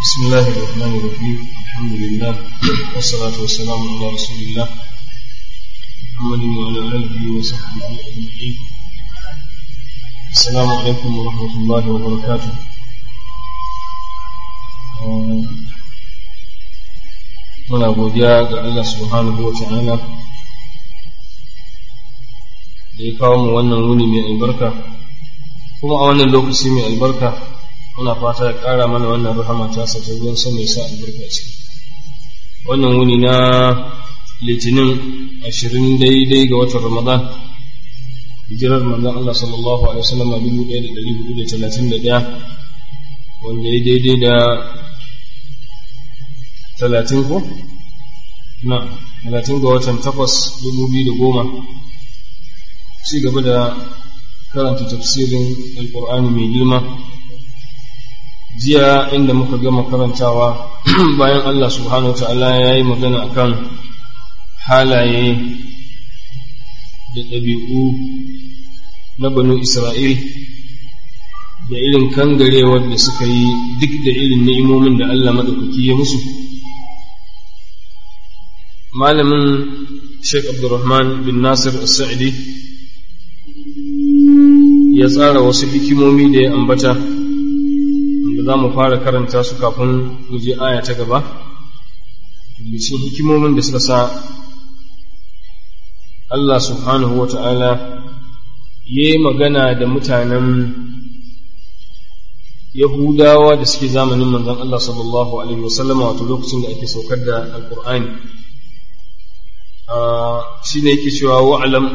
بسم الله الرحمن الرحيم الحمد لله والصلاة والسلام على رسول الله محمد وعلى آله وصحبه أجمعين. السلام عليكم ورحمة الله وبركاته. muna godiya ga Allah subhanahu wa ta'ala da ya kawo mu wannan wuni mai albarka, kuma a wannan lokaci mai albarka muna fata ya ƙara mana wannan rahama ta sa ta ruwan sama ya sa albarka ciki. Wannan wuni na litinin 20 daidai ga watan Ramadan, hijirar manzon Allah sallallahu alaihi wasallam 1431, wanda ya daidai da 30 ko? Na 30 ga watan 8 2010, ci gaba da karanta tafsirin Alƙur'ani mai girma. Jiya inda muka gama karantawa bayan Allah subhanahu wa ta'ala ya yi magana akan halaye da ɗabi'u na banu Isra'il da irin kangarewar da suka yi duk da irin ni'imomin da Allah maɗaukaki ya musu. Malamin Sheikh Abdurrahman bin Nasir As-Sa'idi ya tsara wasu hikimomi da ya ambata da za mu fara karanta su kafin mu je aya ta gaba. Cikin hikimomin da suka sa Allah subhanahu wa ta'ala ya yi magana da mutanen Yahudawa da suke zamanin manzon Allah sallallahu alaihi wasallam, wato lokacin da ake saukar da Alƙur'ani. Shi ne yake cewa wa'alam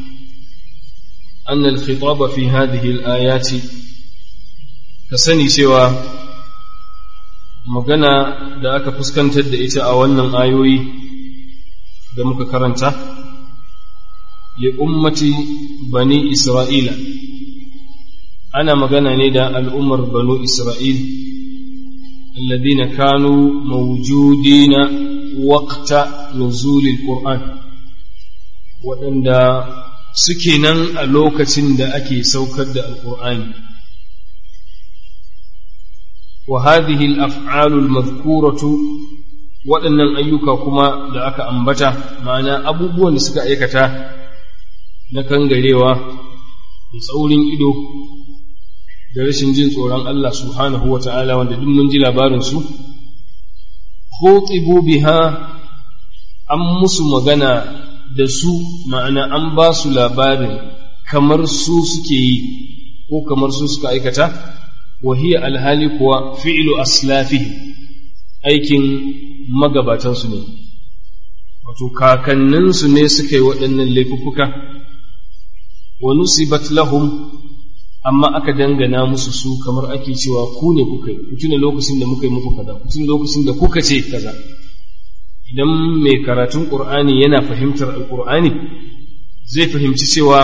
anna al-khitaba fi hadhihi al-ayati, ka sani cewa magana da aka fuskantar da ita a wannan ayoyi da muka karanta li ummati bani Isra'ila, ana magana ne da al'ummar banu Isra'il alladhina kanu mawjudina waqta nuzulil Qur'an, waɗanda suke nan a lokacin da ake saukar da Alƙur'ani. Wa hadhihi al-af'alu al-madhkuratu, waɗannan ayyuka kuma da aka ambata, ma'ana abubuwan da suka aikata na kangarewa da tsaurin ido da rashin jin tsoron Allah subhanahu wa ta'ala, wanda duk mun ji labarin su, khutibu biha, an musu magana da su, ma'ana an ba su labarin kamar su suke yi ko kamar su suka aikata. وهي alhali kuwa fi'lu aslafihi, aikin magabatansu ne, wato kakanninsu ne suka yi waɗannan laifuffuka. Wa nusibat lahum, amma aka dangana musu su, kamar ake cewa ku ne kuka yi, ku tuna lokacin da muka yi muku kaza, ku tuna lokacin da kuka ce kaza. Idan mai karatun Qur'ani yana fahimtar Alƙur'ani, zai fahimci cewa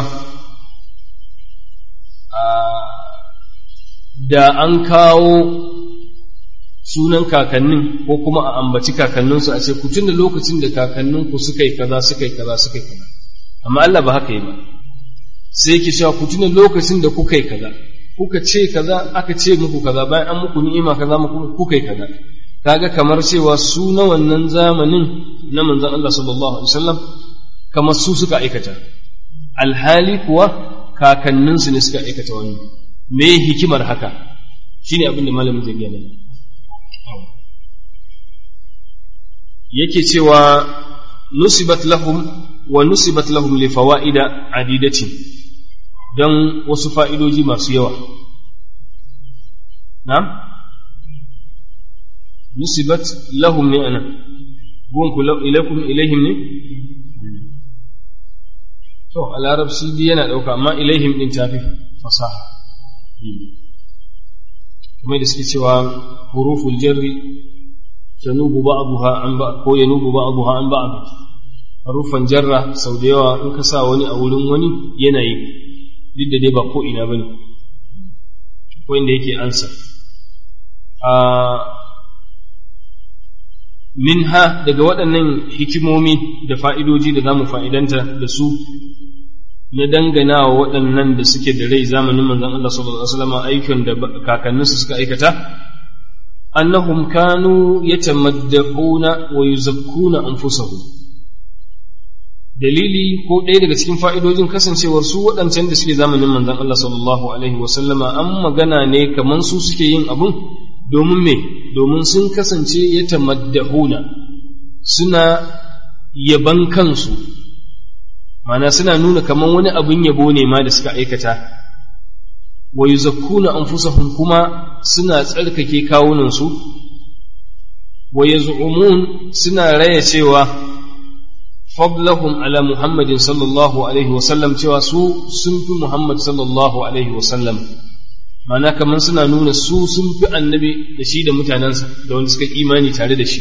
da an kawo sunan kakannin ko kuma a ambaci kakanninsu a ce ku tuna lokacin da kakanninku suka yi kaza suka yi kaza suka yi kaza, amma Allah ba haka yi ba, sai yake cewa ku tuna lokacin da kuka yi kaza, kuka ce kaza, aka ce muku kaza, bayan an muku ni'ima kaza kuka yi kaza. Kaga kamar cewa su na wannan zamanin na manzon Allah sallallahu alaihi wasallam kamar su suka aikata, alhali kuwa kakanninsu ne suka aikata wannan. Me hikimar haka? Shine abin da malamin zai gane. Yake cewa nusibat lahum wa nusibat lahum li fawaida adidatin, dan wasu fa'idoji masu yawa. Na'am? Nusibat lahum ne ana, gunku ilaikum ilaihim ne? To, a larabci yana ɗauka, amma ilaihim ɗin tafi fasaha. Kuma da suke cewa huruful jarri tanubu ba'daha an ba, ko yanubu ba'daha an ba'd. Harufan jarra sau da yawa in ka sa wani a wurin wani yana yi, duk da dai ba ko ina bane, ko inda yake ansa. Minha, daga waɗannan hikimomi da fa'idoji da za mu fa'idanta da su na dangana wa waɗannan da suke da rai zamanin manzon Allah sallallahu alaihi wasallam aikin da kakanninsu suka aikata, annahum kanu yatamaddahuna wa yuzakkuna anfusahum. Dalili ko ɗaya daga cikin fa'idojin kasancewar su waɗancan da suke zamanin manzon Allah sallallahu alaihi wasallama an magana ne kaman su suke yin abun domin me, domin sun kasance yatamaddahuna, suna yaban kansu, mana suna nuna kaman wani abun yabo ne ma da suka aikata, wa yuzakkuna anfusahum kuma suna tsarkake kawunansu, wa yaz'umun suna raya cewa fadlahum ala Muhammadin sallallahu alaihi wasallam, cewa su sun fi Muhammad sallallahu alaihi wasallam, mana kaman suna nuna su sun fi annabi da shi da mutanensa da wanda suka imani tare da shi.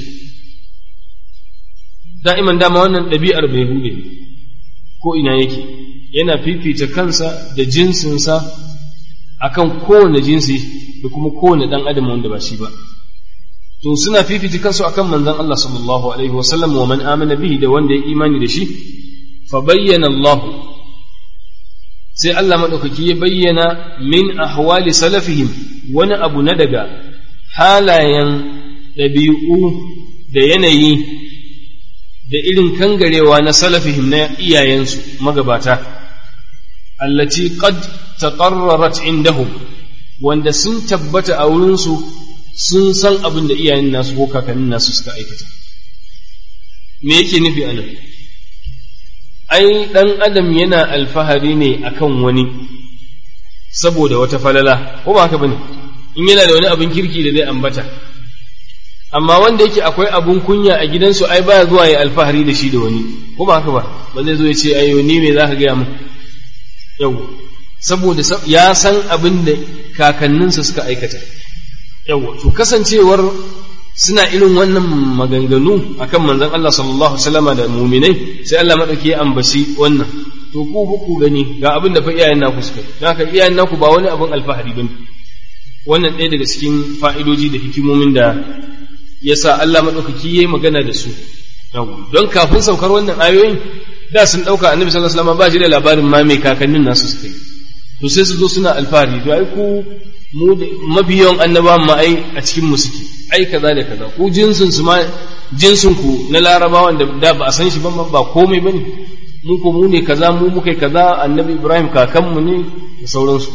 Da'iman dama wannan ɗabi'ar bai hude ko ina yake, yana fifita kansa da jinsinsa akan kowane jinsi da kuma kowane ɗan adam wanda ba shi ba. To suna fifita kansu akan manzon Allah sallallahu alaihi wasallam wa man amana bihi, da wanda ya imani da shi. Fa bayyana Allah, sai Allah madaukaki ya bayyana min ahwali salafihim wani abu na daga halayen ɗabi'u da yanayi da irin kangarewa na salafihim na iyayensu magabata, allati qad taqarrarat indahum, wanda sun tabbata a wurinsu, sun san abin da iyayen nasu ko kakannin nasu suka aikata. Me yake nufi anan? Ai dan adam yana alfahari ne akan wani saboda wata falala, ko ba haka bane? In yana da wani abin kirki da zai ambata, amma wanda yake akwai abun kunya a gidansu, ai baya zuwa ya alfahari da shi da wani, ko ba haka ba? Ba zai zo ya ce ayo ni me zaka gaya min? Yau, saboda ya san abin da kakanninsa suka aikata. Yau, to kasancewar suna irin wannan maganganu akan manzon Allah sallallahu alaihi wasallam da mu'minai, sai Allah madauki ya ambaci wannan. To ku gani ga abin da fa iyayen naku suka yi, haka iyayen naku ba wani abin alfahari bane. Wannan ɗaya daga cikin fa'idoji da hikimomin da yasa Allah madaukaki yayi magana da su. Don kafin saukar wannan ayoyin da sun ɗauka annabi sallallahu alaihi wasallam ba shi da labarin ma mai kakannin nasu suka yi. To sai su zo suna alfahari, to ai ku mu mabiyan annabawan ma ai a cikin mu suke, ai kaza da kaza, ku jinsin su ma jinsin ku na larabawan da ba a san shi ba komai bane, mu ko mu ne kaza, mu mukai kaza, annabi Ibrahim kakanmu ne da sauransu.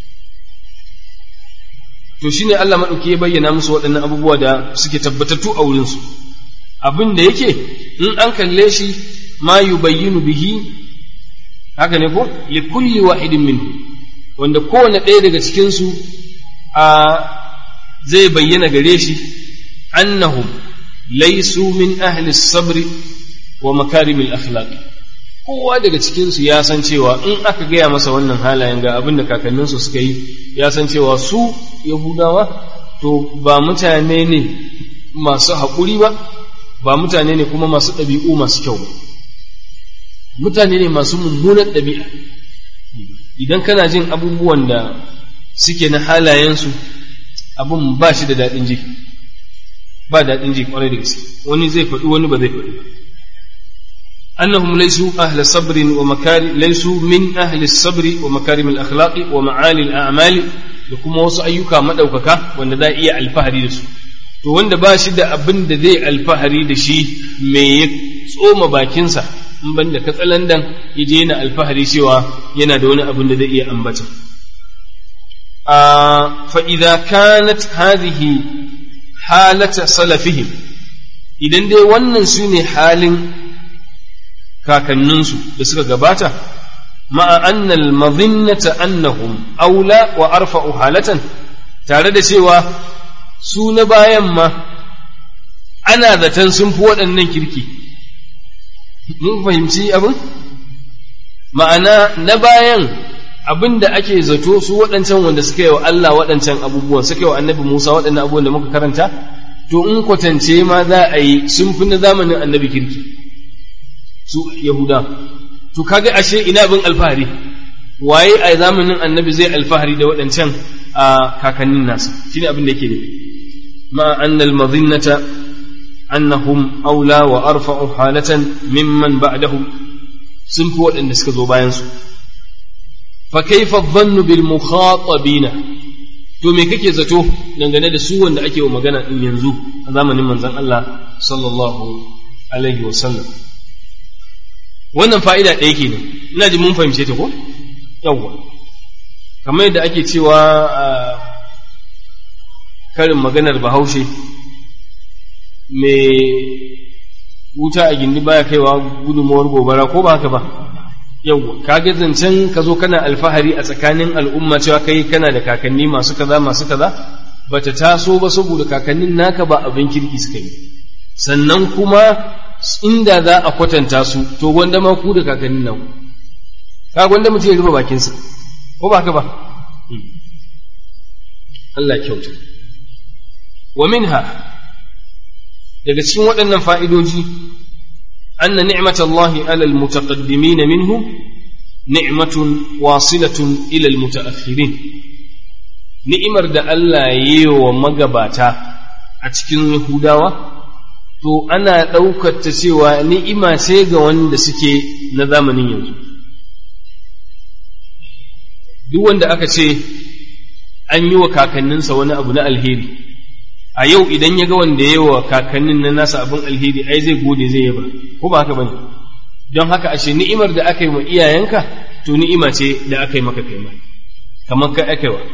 To shine Allah madauki ya bayyana musu waɗannan abubuwa da suke tabbatattu a wurin su, abin da yake in an kalle shi ma yubayyinu bihi, haka ne ko, li kulli wahidin minhu, wanda kowane ɗaya daga cikin su zai bayyana gare shi annahum laysu min ahli sabri wa makarimil akhlaq. Kowa daga cikin su ya san cewa in aka gaya masa wannan halayen ga abin da kakanninsu suka yi, ya san cewa su Yahudawa to ba mutane ne masu haƙuri ba mutane ne kuma masu ɗabi'u masu kyau ba, mutane ne masu mummunan ɗabi'a. Idan kana jin abubuwan da suke na halayensu, abin ba shi da daɗin ji, ba daɗin ji ƙwarai da gaske. Wani zai faɗi, wani ba zai faɗi ba. أنهم ليسوا أهل صبر ليسوا من أهل الصبر ومكارم الأخلاق ومعالي الأعمال لكم وصو أيوكا مدوكا وأن دا إيا الفهري دسو to wanda ba shi da abin da zai alfahari da shi mai ya tsoma bakinsa in ban da katsalandan ya je yana alfahari cewa yana da wani abin da zai iya ambata. Fa idza kanat hadhihi halata salafihim, idan dai wannan su ne halin kakanninsu da suka gabata, ma'a annal madhinnata annahum aula wa arfa'u halatan, tare da cewa su na bayan ma ana zaton sun fi waɗannan kirki. Mun fahimci abin? Ma'ana na bayan abin da ake zato su waɗancan wanda suka yi wa Allah waɗancan abubuwan, suka yi wa annabi Musa waɗannan abubuwan da muka karanta, to in kwatance ma za a yi sun fi na zamanin annabi kirki. Su Yahuda, to kaga ashe ina bin alfahari, waye a zamanin annabi zai alfahari da waɗancan a kakannin nasa? Shine abin da yake ne. Ma annal madhinnata annahum aula wa arfa'u halatan mimman ba'dahum, sun fi waɗanda suka zo bayan su. Fa kaifa dhannu bil mukhatabina, to me kake zato dangane da su wanda ake wa magana din yanzu a zamanin manzon Allah sallallahu alaihi wasallam? Wannan fa'ida ɗaya kenan, ina ji mun fahimce ta ko? Yawwa, kamar yadda ake cewa karin maganar Bahaushe, mai wuta a gindi baya kaiwa gudunmawar gobara, ko ba haka ba? Yawwa, kaga zancen ka zo kana alfahari a tsakanin al'umma cewa kai kana da kakanni masu kaza bata taso ba, saboda kakannin naka ba abin kirki suka yi. Sannan kuma inda za a kwatanta su, to wanda ma ku da kakannin nan, ka wanda mutum ya rufe bakinsa, ko ba haka ba? Allah kyauta. Wa minha, daga cikin waɗannan fa'idoji, anna ni'matallahi alal mutaqaddimin minhu ni'matun wasilatun ila almutaakhirin. Ni'imar da Allah ya yi wa magabata a cikin Yahudawa, to ana ɗaukar ta cewa ni'ima ce ga wanda suke na zamanin yanzu. Duk wanda aka ce an yi wa kakanninsa wani abu na alheri, a yau idan ya ga wanda ya yi wa kakannin na nasa abin alheri, ai zai gode, zai yaba, ko ba haka bane? Don haka ashe ni'imar da aka yi wa iyayenka, to ni'ima ce da aka yi maka kai ma, kamar kai aka yi wa.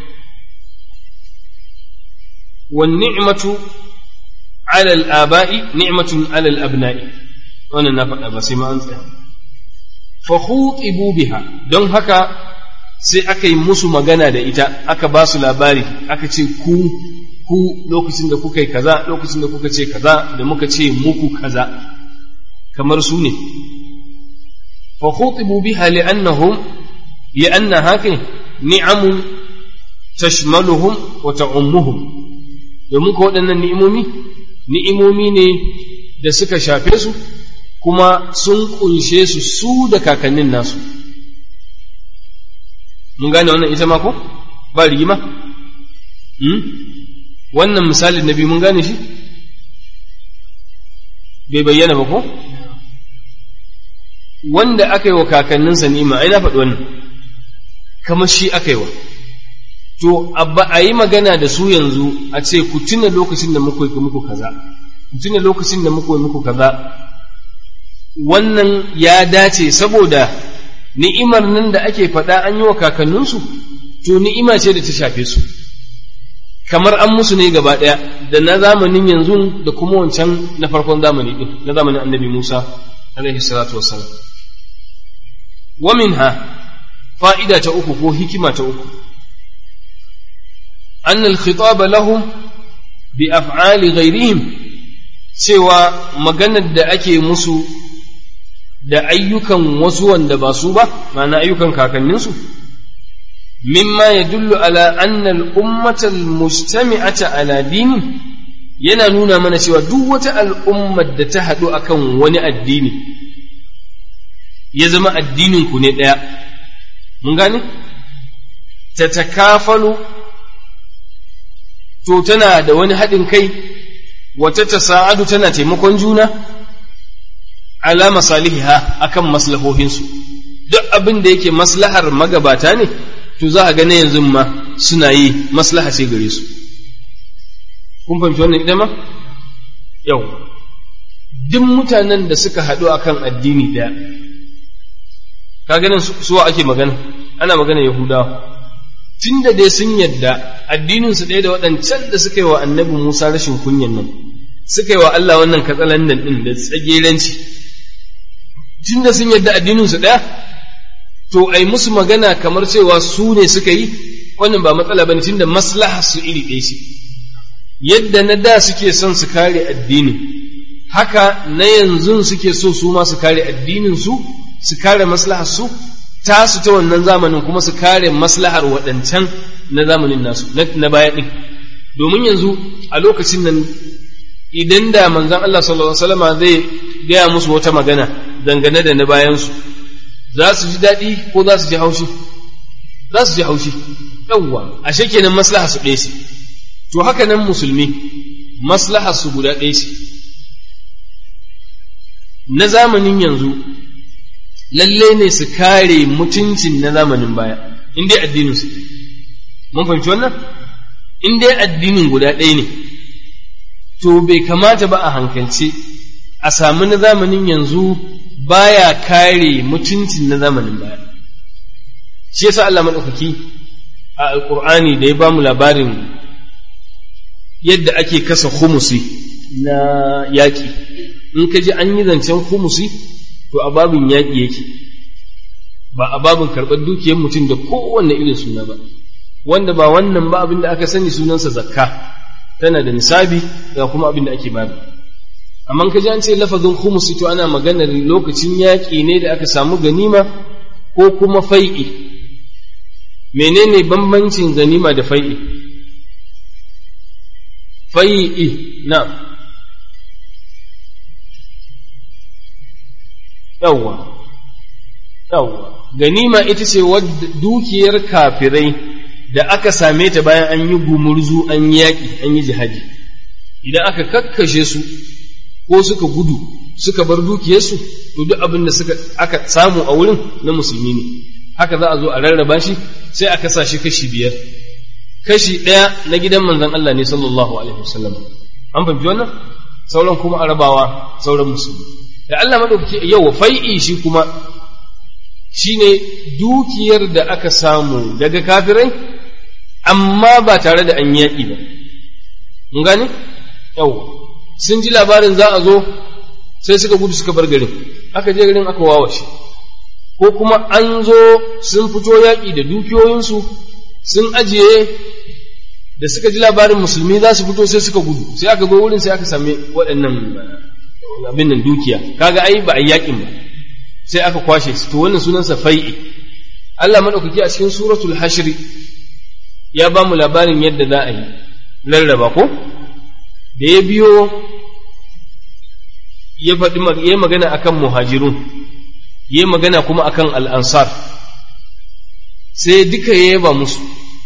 Wan ni'matu ala al-aba'i ni'matun ala al-abna'i, wannan na faɗa ba sai ma an tsaya. Fa khutibu biha, don haka sai aka yi musu magana da ita, aka ba su labari, aka ce ku lokacin da kuka yi kaza, lokacin da kuka ce kaza, da muka ce muku kaza, kamar su ne. Fa khutibu biha li'anna haka ni'amun tashmaluhum wa ta'ummuhum, domin ko waɗannan ni'imomi ne da suka shafe su, kuma sun kunshe su da kakannin nasu. Mun gane wannan ita ma ko? Ba rigima? Wannan misalin na biyu mun gane shi? Bai bayyana ba ko? Wanda aka yi wa kakanninsa ni'ima, ai na faɗi wannan, kamar shi aka yi wa. To, abba a yi magana da su yanzu a ce ku tuna lokacin da muku kaza, ku tuna lokacin da muku kaza, wannan ya dace saboda ni'imar nan da ake faɗa an yi wa kakanninsu, to ni'ima ce da ta shafe su, kamar an musu ne gaba ɗaya, da na zamanin yanzu da kuma wancan na farkon zamani ɗin, na zamanin annabi Musa, alaihi salatu wassalam. Wa minha, fa'ida ta uku ko hikima ta uku, أن الخطاب لهم بأفعال غيرهم cewa maganar da ake musu da ayyukan wasu wanda ba su ba, ma'ana ayyukan kakanninsu, mimma yadullu ala anna al-ummata al-mujtami'ata ala dini, yana nuna mana cewa duk wata al'ummar da ta haɗu akan wani addini ya zama addinin ku ne ɗaya, mun gane, ta takafalu, to tana da wani haɗin kai, wata tasa'adu tana taimakon juna ala masalihiha akan maslahohinsu. Duk abin da yake maslahar magabata ne, to za a ga na yanzu ma suna yi maslaha ce gare su. Kun fahimci wannan ita ma? Yau, duk mutanen da suka haɗu akan addini ɗaya, ka ganin suwa ake magana, ana magana Yahudawa. Tun da dai sun yadda addininsu ɗaya da waɗancan da suka yi wa annabi Musa rashin kunyan nan, suka yi wa Allah wannan katsalandan ɗin da tsageranci, tun da sun yadda addininsu ɗaya, to ai musu magana kamar cewa su ne suka yi, wannan ba matsala ba ne, tun da maslaha su iri ɗaya ce. Yadda na da suke son su kare addinin, haka na yanzu suke so su ma su kare addininsu, su kare maslahar su, tasu ta wannan zamanin kuma su kare maslahar waɗancan na zamanin nasu na baya ɗin. Domin yanzu a lokacin nan idan da manzon Allah sallallahu alaihi wasallam zai gaya musu wata magana dangane da na bayansu, za su ji daɗi ko za su ji haushi? Za su ji haushi. Yawwa, ashe kenan maslahar su ɗaya ce. To haka nan musulmi maslahar su guda ɗaya ce. Na zamanin yanzu lalle ne su kare mutuncin na zamanin baya, in dai addinin su. Mun fahimci wannan? in dai addinin guda ɗaya ne to bai kamata ba a hankalce a samu na zamanin yanzu baya kare mutuncin na zamanin baya. Shi yasa Allah madaukaki a alqur'ani da ya bamu labarin yadda ake kasa khumusi na yaki, in ka ji an yi zancen khumusi to a babin yaki yake, ba a babin karɓar dukiyar mutum da kowanne irin suna ba, wanda ba wannan ba abin da aka sani sunansa zakka, tana da nisabi ga kuma abin da ake babu. Amma ka ji an ce lafazin khumusi to ana maganar lokacin yaƙi ne da aka samu ganima ko kuma fai'i. Menene bambancin ganima da fai'i? Fai'i na yawwa ganima ita ce dukiyar kafirai da aka same ta bayan an yi gumurzu, an yi yaƙi, an yi jihadi. Idan aka kakkashe su ko suka gudu suka bar dukiyarsu, to duk abin da aka samu a wurin na musulmi ne. Haka za a zo a rarraba shi, sai a kasa shi kashi 5. Kashi 1 na gidan manzon Allah ne sallallahu alaihi wasallam. An fahimci wannan? Sauran kuma a rabawa sauran musulmi. Da Allah madaukaki yau fai'i shi kuma shine dukiyar da aka samu daga kafirai amma ba tare da an yaƙi ba. Mun gane? Yau sun ji labarin za a zo sai suka gudu suka bar garin, aka je garin aka wawashe, ko kuma an zo sun fito yaƙi da dukiyoyinsu sun ajiye, da suka ji labarin musulmi za su fito sai suka gudu, sai aka zo wurin sai aka same waɗannan abin nan dukiya, kaga ai ba a yaƙin ba, sai aka kwashe su. To wannan sunansa fai'i. Allah madaukaki a cikin suratul hashr ya ba mu labarin yadda za a yi rarraba ko da ya biyo ya magana akan muhajirun, ya magana kuma akan al'ansar, sai duka ya yaba musu,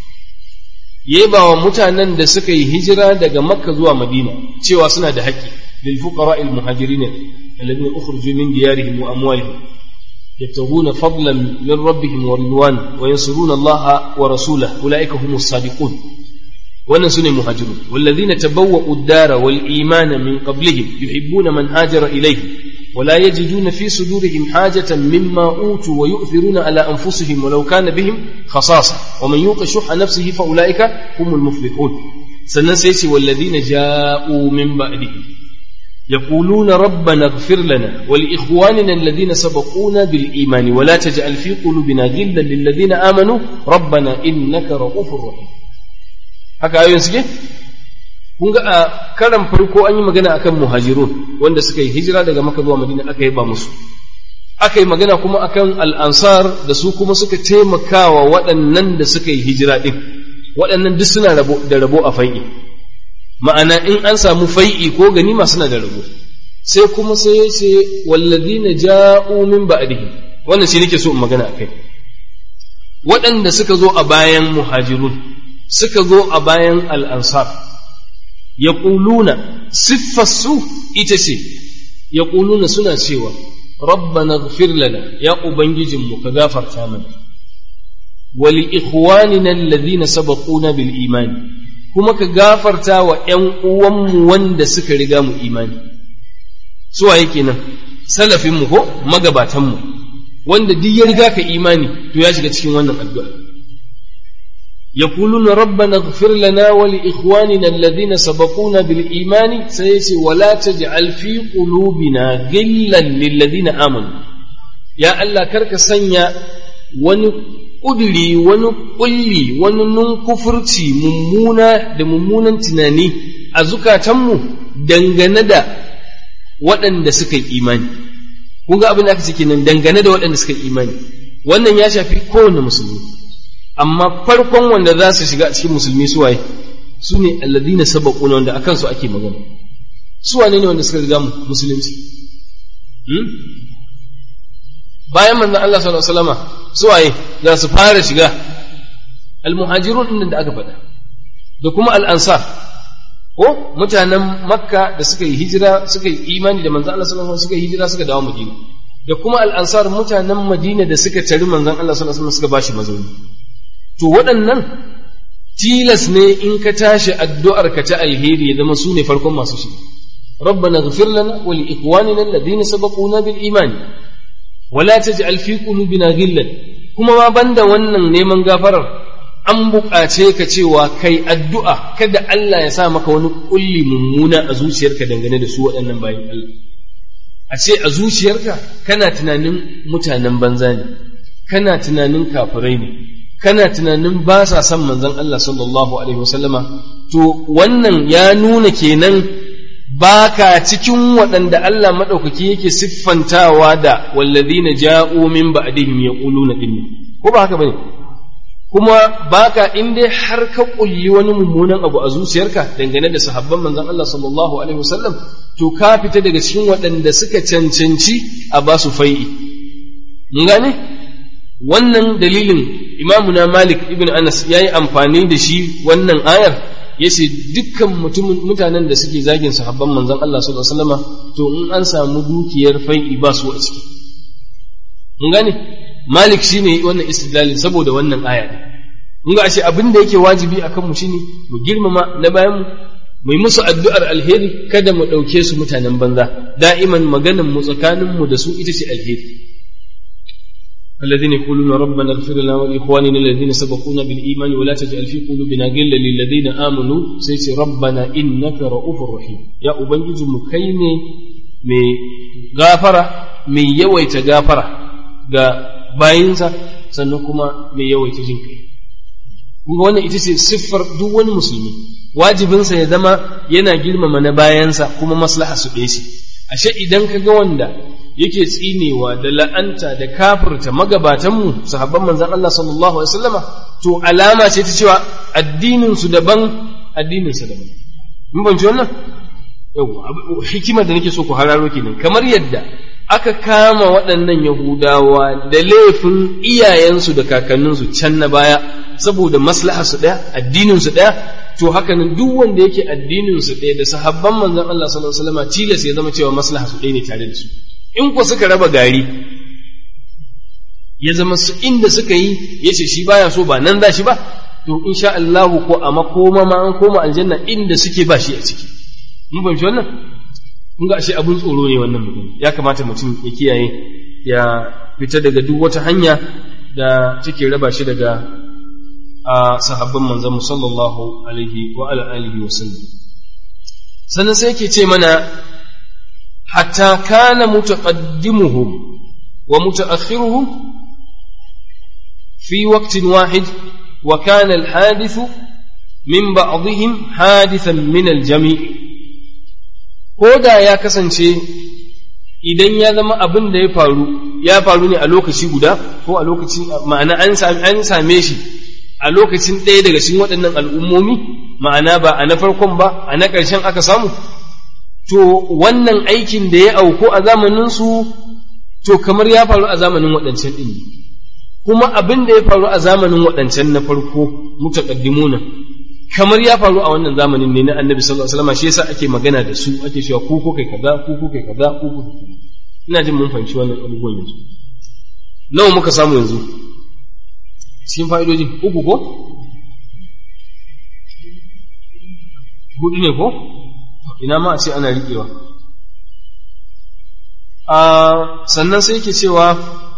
ya yaba wa mutanen da suka yi hijira daga makka zuwa madina cewa suna da haƙƙi lil fuqara al muhajirin alladhina ukhriju min diyarihim wa amwalihim yabtaghuna fadlan min rabbihim wa ridwan wa yansuruna allaha wa rasulahu ulaika humus sadiqun. wannan sune muhajirun walladhina tabawwa'u ad-dara wal imana min qablihim yuhibbuna man hajara ilayhim ولا يجدون في صدورهم حاجة مما أوتوا ويؤثرون على أنفسهم ولو كان بهم خصاصة ومن يوق شح نفسه فأولئك هم المفلحون. سنسيسي والذين جاءوا من بعدهم يقولون ربنا اغفر لنا ولإخواننا الذين سبقونا بالإيمان ولا تجعل في قلوبنا غلا للذين آمنوا ربنا إنك رؤوف رحيم. هكا آيون سجي kun ga a karan farko an yi magana akan muhajirun wanda suka yi hijira daga Makka zuwa Madina, aka yi ba musu, aka yi magana kuma akan al'ansar da su kuma suka taimakawa waɗannan da suka yi hijira ɗin, waɗannan duk suna da rabo a fai'i, ma'ana in an samu fai'i ko ganima suna da rabo. sai kuma sai ce walladina ja'u min ba'dihi, wannan shi nake so in magana akai, waɗanda suka zo a bayan muhajirun, suka zo a bayan al'ansar, yaquluna siffarsu ita ce yaquluna suna cewa rabbana ighfir lana, ya ubangijinmu ka gafarta mana, wa li ikhwanina alladhina sabaquna bil iman, kuma ka gafarta wa ƴan uwanmu wanda suka riga mu imani. Suwa yake nan salafin mu ko magabatan mu, wanda duk ya riga ka imani to ya shiga cikin wannan addu'a. يقولون ربنا اغفر لنا ولإخواننا الذين سبقونا بالإيمان سيسي ولا تجعل في قلوبنا غلا للذين آمنوا. يا الله كرك سنيا ونقدري ونقلي وننكفرتي ممونا دممونا تناني أزكا تمو دنغندا waɗanda suka yi imani. Kun ga abin da aka ce kenan dangane da waɗanda suka yi imani, wannan ya shafi kowane musulmi, amma farkon wanda za su shiga a cikin musulmi suwaye su ne alladina sabaquna, wanda akan su ake magana. Su wane ne wanda suka riga mu musulunci? Bayan manzon Allah sallallahu alaihi wasallama suwaye za su fara shiga? Al-muhajirun din da aka faɗa, da kuma al-ansar, ko mutanen Makka da suka yi hijira suka yi imani da manzon Allah sallallahu alaihi wasallam, suka yi hijira suka dawo Madina, da kuma al-ansar mutanen Madina da suka tari manzon Allah sallallahu alaihi wasallam suka bashi mazauni. To waɗannan tilas ne in ka tashi addu'ar ka ta alheri ya zama su ne farkon masu shi rabbana ighfir lana wa li ikhwanina alladhina sabaquna bil iman wa la taj'al fi qulubina ghillan kuma ma banda wannan neman gafarar an buƙace ka cewa kai addu'a kada Allah ya sa maka wani kulli mummuna a zuciyarka dangane da su waɗannan bayin Allah a ce a zuciyarka kana tunanin mutanen banza ne kana tunanin kafirai ne kana tunanin ba sa son manzon Allah sallallahu alaihi wasallama to wannan ya nuna kenan baka cikin waɗanda Allah madaukaki yake siffantawa da walladhina ja'u min ba'dihim yaquluna dinni ko ba haka bane kuma baka in dai har ka kulli wani mummunan abu a zuciyarka dangane da sahabban manzon Allah sallallahu alaihi wasallam to ka fita daga cikin waɗanda suka cancanci a ba su fai'i mun gane wannan dalilin imamuna Malik ibn Anas yayi amfani da shi wannan ayar yace dukkan mutanen da suke zagin sahabban manzon Allah sallallahu alaihi wasallama to in an samu dukiyar fai'i ba su a ciki mun gane Malik shine wannan istidlalin saboda wannan aya mun ga ashe abin da yake wajibi akan mu shine mu girmama na bayan mu yi musu addu'ar alheri kada mu dauke su mutanen banza da'iman maganan mu tsakanin mu da su ita ce alheri الذين يقولون ربنا اغفر لنا ولإخواننا الذين سبقونا بالإيمان ولا تجعل في قلوبنا غلا للذين آمنوا سيتي ربنا إنك رؤوف رحيم يا أبنجي مكيني مي غافرة مي يويت غافرة ga bayinsa sannan kuma mai yawaita jin kai kuma wannan ita ce siffar duk wani musulmi wajibinsa ya zama yana girmama na bayansa kuma maslaha su ɗaya ce ashe idan ka ga wanda yake tsinewa da la'anta da kafirta magabatanmu sahabban manzon Allah sallallahu alaihi wasallama to alama ce ta cewa addinin su daban addinin sa daban mun ban wannan yawa hikimar da nake so ku hararo kenan kamar yadda aka kama waɗannan Yahudawa da laifin iyayensu da kakanninsu can na baya saboda maslaha su ɗaya addinin su ɗaya to haka nan duk wanda yake addinin su ɗaya da sahabban manzon Allah sallallahu alaihi wasallama tilas ya zama cewa maslaha su ɗaya ne tare da su in ko suka raba gari ya zama su inda suka yi yace shi baya so ba nan za shi ba to insha Allah ko a makoma ma an koma aljanna inda suke ba shi a ciki mun fahimci wannan kun ga ashe abun tsoro ne wannan mutum ya kamata mutum ya kiyaye ya fita daga duk wata hanya da take raba shi daga sahabban manzon sallallahu alaihi wa ala alihi wa sallam sannan sai yake ce mana hatta kana mutaqaddimuhum wa mutaakhiruhum fi waqtin wahid wa kana al-hadith min ba'dihim hadithan min al-jami' ko da ya kasance idan ya zama abin da ya faru ne a lokaci guda ko a lokaci ma'ana an same shi a lokacin ɗaya daga cikin waɗannan al'ummomi ma'ana ba a na farkon ba a na ƙarshen aka samu to wannan aikin da ya auku a zamaninsu to kamar ya faru a zamanin waɗancan ɗin ne kuma abin da ya faru a zamanin waɗancan na farko mutaqaddimuna kamar ya faru a wannan zamanin ne na annabi sallallahu alaihi wasallam shi yasa ake magana da su ake cewa ku ko kai kaza ku ko kai kaza ku ko ina jin mun fahimci wannan abubuwan yanzu nawa muka samu yanzu cikin fa'idoji uku ko hudu ne ko ina ma a ce ana riƙewa sannan sai yake cewa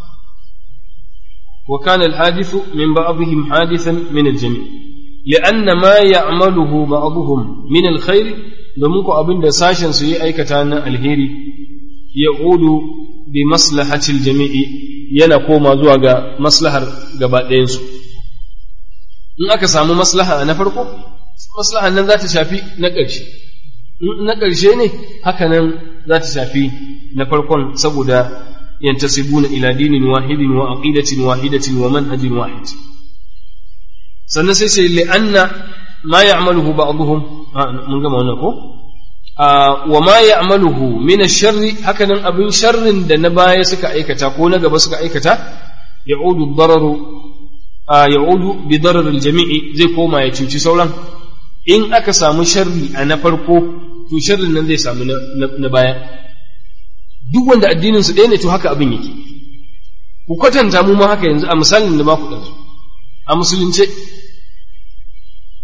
wa kana al-hadithu min ba'dihim hadithan min al-jami' لأن ما يعمله بعضهم من الخير domin ko abin da sashen su yi aikata na alheri ya udu bi maslahatil jami'i yana koma zuwa ga maslahar gaba ɗayansu in aka samu maslaha na farko maslahan nan za ta shafi na ƙarshe na ƙarshe ne haka nan za ta shafi na farkon saboda yantasibuna ila dinin wahidin wa aqidatin wahidatin wa manhajin wahid sannan sai sai li'anna ma ya'maluhu ba'dhum mun gama wannan ko wa ma ya'maluhu min ash-sharri hakanan abin sharrin da na baya suka aikata ko na gaba suka aikata ya'udu ad-dararu ya'udu bi darar al-jami'i zai koma ya cuci sauran in aka samu sharri a na farko to sharrin nan zai samu na baya duk wanda addinin su ɗaya ne to haka abin yake ku kwatanta mu ma haka yanzu a misalin da ba ku ɗansu a musulunce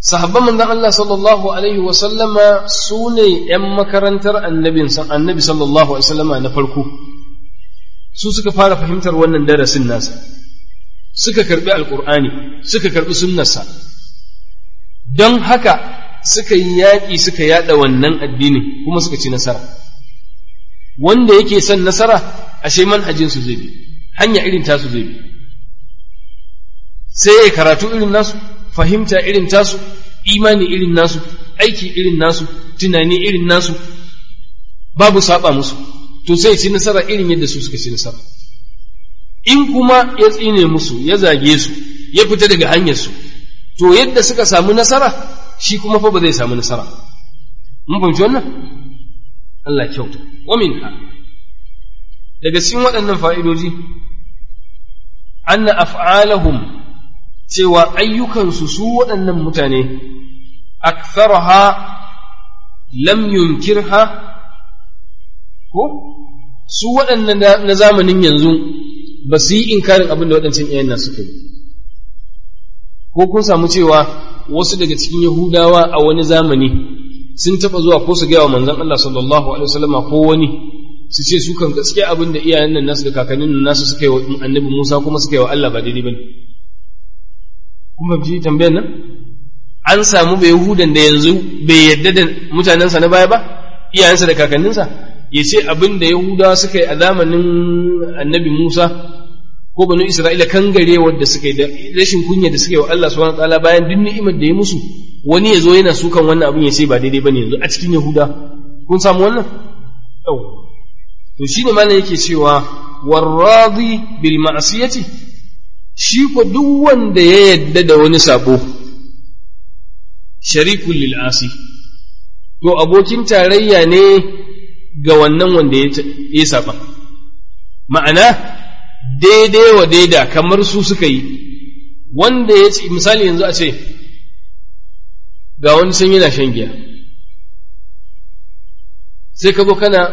sahabban manzon Allah sallallahu alaihi wa sallama su ne ‘yan makarantar annabi sallallahu alaihi wa sallama na farko, su suka fara fahimtar wannan darasin nasa, suka karbi alkur'ani, suka karbi sunnarsa, don haka suka yi yaƙi suka yada wannan addinin kuma suka ci nasara. Wanda yake son nasara ashe manhajinsu zai bi, hanya irin tasu zai bi, sai ya karatu irin nasu, fahimta irin tasu, imani irin nasu, aiki irin nasu, tunani irin nasu, babu saba musu, to sai ci nasara irin yadda su suka ci nasara. In kuma ya tsine musu, ya zage su, ya fita daga hanyarsu, to yadda suka samu nasara shi kuma fa ba zai samu nasara. Mun fahimci wannan? Allah kyauta. Wa minha, daga cikin waɗannan fa'idoji, anna af'alahum, cewa ayyukansu su waɗannan mutane, aktharaha lam yunkirha, ko su waɗannan na zamanin yanzu ba su yi inkarin abin da waɗancan iyayen nasu suka yi. Ko kun samu cewa wasu daga cikin Yahudawa a wani zamani sun taɓa zuwa ko su gaya wa manzon Allah sallallahu alaihi wasallama ko wani su ce su kan gaskiya abin da iyayen nan nasu da kakannin nan nasu suka yi wa annabi Musa kuma suka yi wa Allah ba daidai bane. Kuma ji tambayar nan an samu bai Yahudan da yanzu bai yarda da mutanensa na baya ba, iyayensa da kakanninsa, ya ce abin da Yahudawa suka yi a zamanin annabi Musa ko banu Isra'ila kangare wadda suka yi da rashin kunya da suka yi wa Allah subhanahu wataala bayan duk ni'imar da ya musu, wani ya zo yana sukan wannan abin ya ce ba daidai bane yanzu a cikin Yahuda. Kun samu wannan? To shine malam yake cewa warradi bil ma'siyati, shi ko duk wanda ya yadda da wani sabo, sharikul lil asi, to abokin tarayya ne ga wannan wanda ya saba. Ma'ana daidai wa daida kamar su suka yi. Wanda ya ce misali yanzu a ce ga wani sun yana shan giya, sai ka zo kana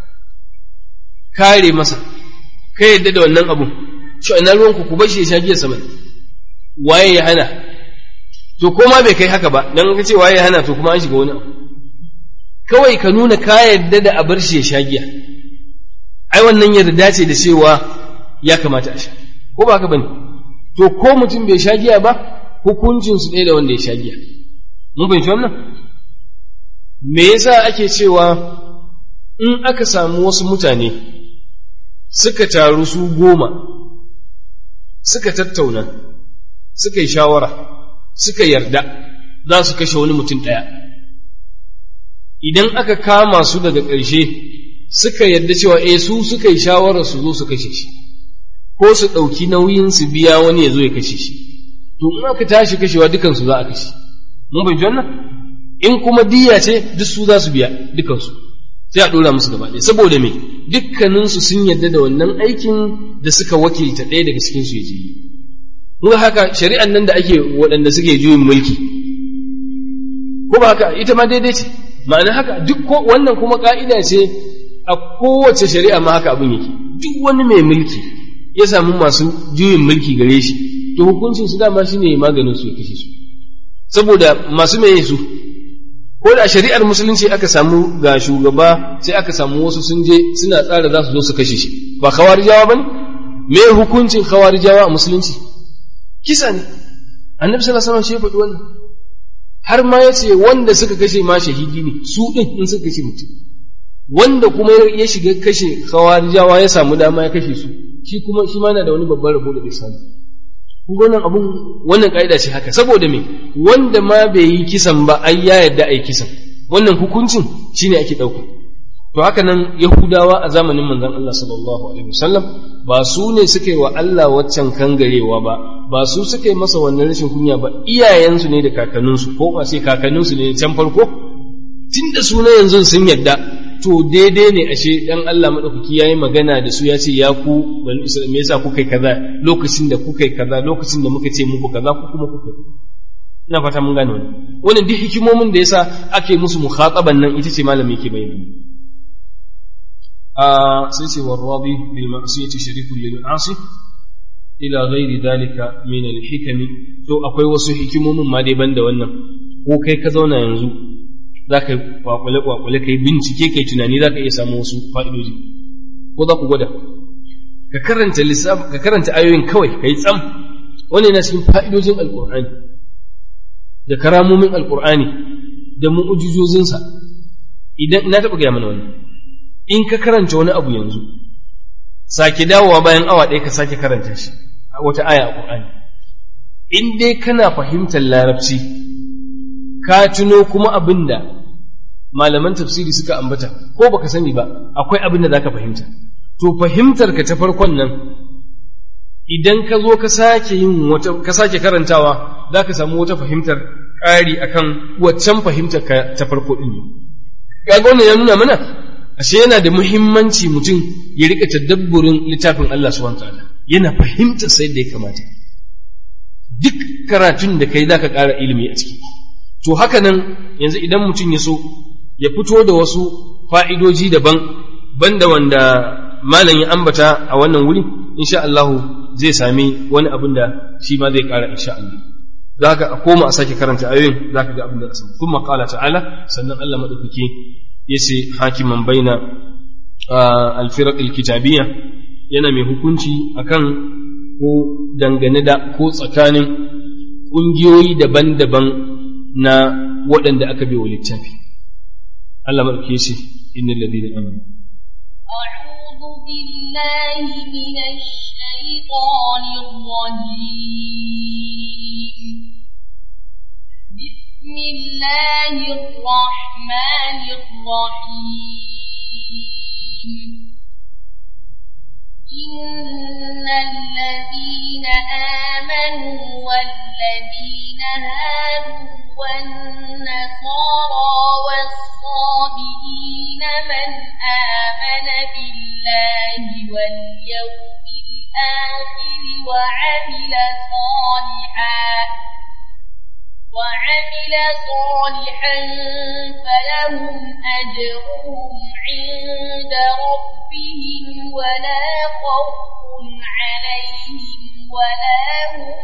kare masa, ka yadda da wannan abun, shi ina ruwanku ku bar shi ya sha giya sama, waye ya hana? To koma bai kai haka ba, dan ka ce waye ya hana to kuma an shiga wani abu. Kawai ka nuna ka yadda da a bar shi ya sha giya, ai wannan yarda ce da cewa ya kamata a sha, ko ba haka bane? To ko mutum bai sha giya ba, hukuncin su ɗaya da wanda ya sha giya. Mun fahimci wannan? Me yasa ake cewa in aka samu wasu mutane suka taru su 10, suka tattauna, suka yi shawara, suka yarda za su kashe wani mutum ɗaya, idan aka kama su daga ƙarshe suka yarda cewa su suka yi shawarar su zo su kashe shi, ko su ɗauki nauyin su biya wani ya zo ya kashe shi, to in aka tashi kashewa dukansu za a kashe. Mun bai wannan? In kuma diya ce duk su za su biya dukansu, sai a ɗora musu gaba ɗaya. Saboda me? Dukkaninsu sun yarda da wannan aikin da suka wakilta ɗaya daga cikinsu ya je. Mun haka shari'an nan da ake waɗanda suke juyin mulki, ko ba haka ita ma daidai ce. Ma'ana haka duk wannan kuma ka'ida ce a kowace shari'a ma haka abin yake. Duk wani mai mulki ya samu masu juyin mulki gare shi, to hukuncin su dama shine maganin su ya kashe su. Saboda masu meye su, ko da shari'ar musulunci aka samu ga shugaba sai aka samu wasu sun je suna tsara za su zo su kashe shi, ba khawarijawa bane? Me hukuncin khawarijawa a musulunci? Kisa ne. Annabi sallallahu alaihi wasallam shi ya faɗi wannan, har ma yace wanda suka kashe ma shahidi ne su din in suka kashe mutum, wanda kuma ya shiga kashe khawarijawa ya samu dama ya kashe su, shi kuma shi ma na da wani babban rabo da bai samu. Wannan abun, wannan ka'ida ce haka. Saboda me? Wanda ma bai yi kisan ba ai ya yarda ai kisan, wannan hukuncin shine ake ɗauka. To haka nan Yahudawa a zamanin manzon Allah sallallahu alaihi wasallam ba su ne suka yi wa Allah waccan kangarewa ba, ba su suka yi masa wannan rashin kunya ba, iyayensu ne da kakanninsu, ko ba sai kakanninsu ne can farko, tunda su na yanzu sun yarda, to daidai ne ashe dan Allah madaukaki yayi magana da su ya ce ya ku bani Isra'ila me yasa kuka yi kaza lokacin da kuka yi kaza, lokacin da muka ce muku kaza ku kuma kuka yi. Ina fata mun gane wannan duk hikimomin da yasa ake musu mukhataban nan ita ce malami yake bayyana. Sai ce warradi bil ma'siyati sharikun lil 'asi, ila ghairi dhalika min al-hikami to akwai wasu hikimomin ma dai banda wannan ko kai ka zauna yanzu zaka kwakwale kai bincike kai tunani zaka iya samu wasu fa'idoji ko za ku gwada ka karanta ayoyin kawai kai tsam wannan yana cikin fa'idojin alqur'ani da karamomin alqur'ani da mu'ujizozinsa idan na taɓa gaya mana wannan in ka karanta wani abu yanzu sake dawowa bayan awa ɗaya ka sake karanta shi a wata aya a Qur'ani in dai kana fahimtar larabci ka tuno kuma abinda malaman tafsiri suka ambata ko baka sani ba akwai abin da zaka fahimta to fahimtar ka ta farkon nan idan ka zo ka sake karantawa zaka samu wata fahimtar ƙari akan waccan fahimtar ka ta farko din kaga wannan ya nuna mana ashe yana da muhimmanci mutum ya rika tadabburin littafin Allah subhanahu wataala yana fahimtar sai da ya kamata duk karatun da kai zaka ƙara ilimi a ciki to haka nan yanzu idan mutum ya so ya fito da wasu fa'idoji daban banda wanda malam ya ambata a wannan wuri insha Allah zai sami wani abin da shi ma zai ƙara insha Allah zaka a koma a sake karanta ayoyin zaka ga abin da asali kuma qala ta'ala sannan Allah madaukake yace hakiman baina al-firaq al-kitabiyya yana mai hukunci akan ko dangane da ko tsakanin ƙungiyoyi daban-daban na waɗanda aka bai wa littafi Allah maɗauke shi innal ladina amanu a'udhu billahi minash shaitanir rajim bismillahir rahmanir rahim إن الذين آمنوا والذين هادوا والنصارى والصابئين من آمن بالله واليوم الآخر وعمل صالحا فلهم أجرهم عند ربهم ولا خوف عليهم ولا هم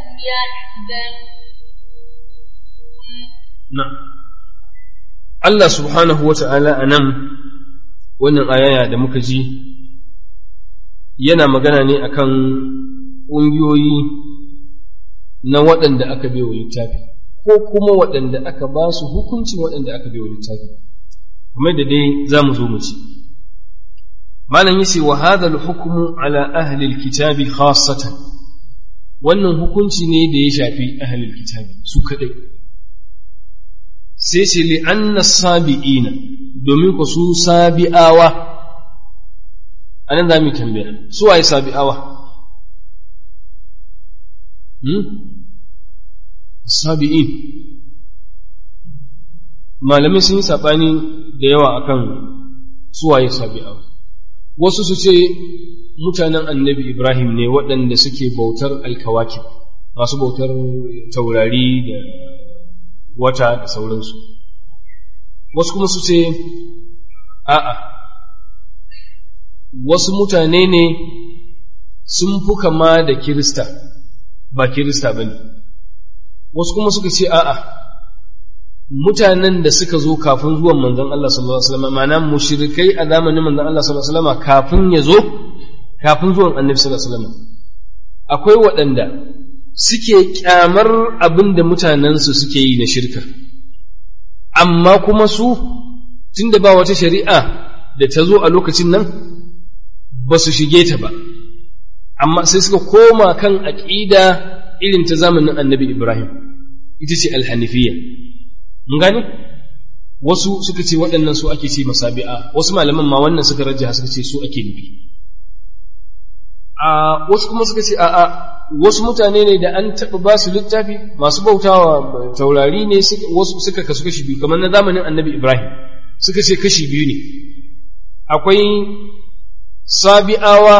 يحزنون. نعم. Allah subhanahu wa ta'ala a nan wannan ayaya da muka ji yana magana ne akan ƙungiyoyi na waɗanda aka bai wa littafi ko kuma waɗanda aka ba su hukuncin waɗanda aka bai wa littafi kamar da dai za mu zo mu ci malam yace wa hadha al-hukmu ala ahli al-kitabi khassatan wannan hukunci ne da ya shafi ahli al-kitabi su kadai sai ce li anna sabiina domin ku su sabi'awa anan za mu tambaya su waye sabi'awa sabi'in malamai sun yi saɓani da yawa akan suwaye sabi'awa wasu su ce mutanen annabi Ibrahim ne waɗanda suke bautar alkawaki masu bautar taurari da wata da sauransu wasu kuma su ce a'a wasu mutane ne sun fi kama da kirista ba kirista ba ne wasu kuma suka ce a'a mutanen da suka zo kafin zuwan manzon Allah sallallahu alaihi wasallam ma'ana mushrikai a zamanin manzon Allah sallallahu alaihi wasallam kafin zuwan annabi sallallahu alaihi wasallam akwai waɗanda suke kyamar abin da mutanensu suke yi na shirka amma kuma su tunda ba wata shari'a da ta zo a lokacin nan ba su shige ta ba amma sai suka koma kan aqida irin ta zamanin annabi Ibrahim ita ce alhanifiyya mun gane wasu suka ce waɗannan su ake ce masabi'a wasu malaman ma wannan suka rajja suka ce su ake nufi wasu kuma suka ce a'a wasu mutane ne da an taɓa ba su littafi masu bautawa taurari ne wasu suka kasu kashi biyu kamar na zamanin annabi Ibrahim suka ce kashi biyu ne akwai sabi'awa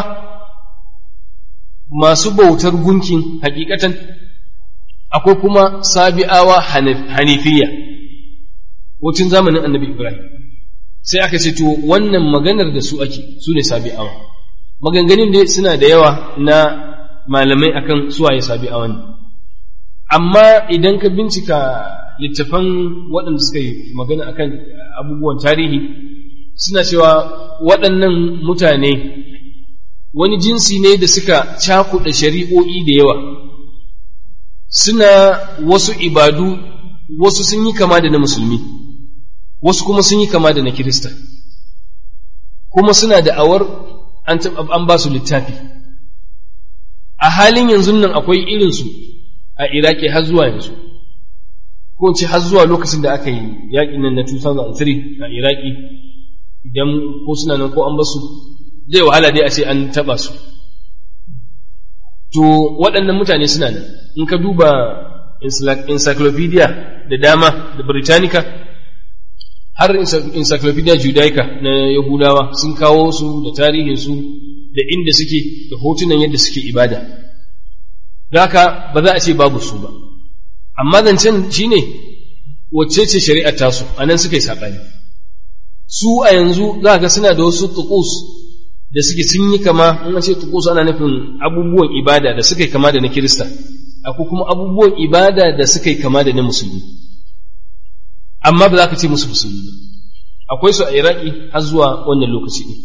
masu bautar gunkin hakikatan akwai kuma sabi'awa hanifiyya wacin zamanin annabi Ibrahim sai aka ce to wannan maganar da su ake su ne sabi'awa maganganun dai suna da yawa na malamai akan suwaye sabi'awa ne. Amma idan ka bincika littafan waɗanda suka yi magana akan abubuwan tarihi suna cewa waɗannan mutane wani jinsi ne da suka cakuɗa shari'o'i da yawa, suna wasu ibadu, wasu sun yi kama da na musulmi, wasu kuma sun yi kama da na Kirista, kuma suna da awar an ba su littafi. A halin yanzu nan akwai irinsu a Iraki har zuwa yanzu, ko ce har zuwa lokacin da aka yi yaƙin nan na 2003 a Iraki, idan ko suna nan ko an basu zai wahala dai a ce an taɓa su. To waɗannan mutane suna nan, in ka duba encyclopedia da dama da Britannica, har encyclopedia Judaica na Yahudawa sun kawo su da tarihinsu da inda suke da hotunan yadda suke ibada. Da haka ba za a ce babu su ba, amma zancen shi ne wacce ce shari'ar tasu, a nan suka yi saɓani. Su a yanzu za ga suna da wasu tukus da suke sun yi kama, in ce tukus ana nufin abubuwan ibada da suka yi kama da na Kirista, akwai kuma abubuwan ibada da suka yi kama da na musulmi, amma ba za ka ce musu musulmi ba. Akwai su a Iraki har zuwa wannan lokaci ne.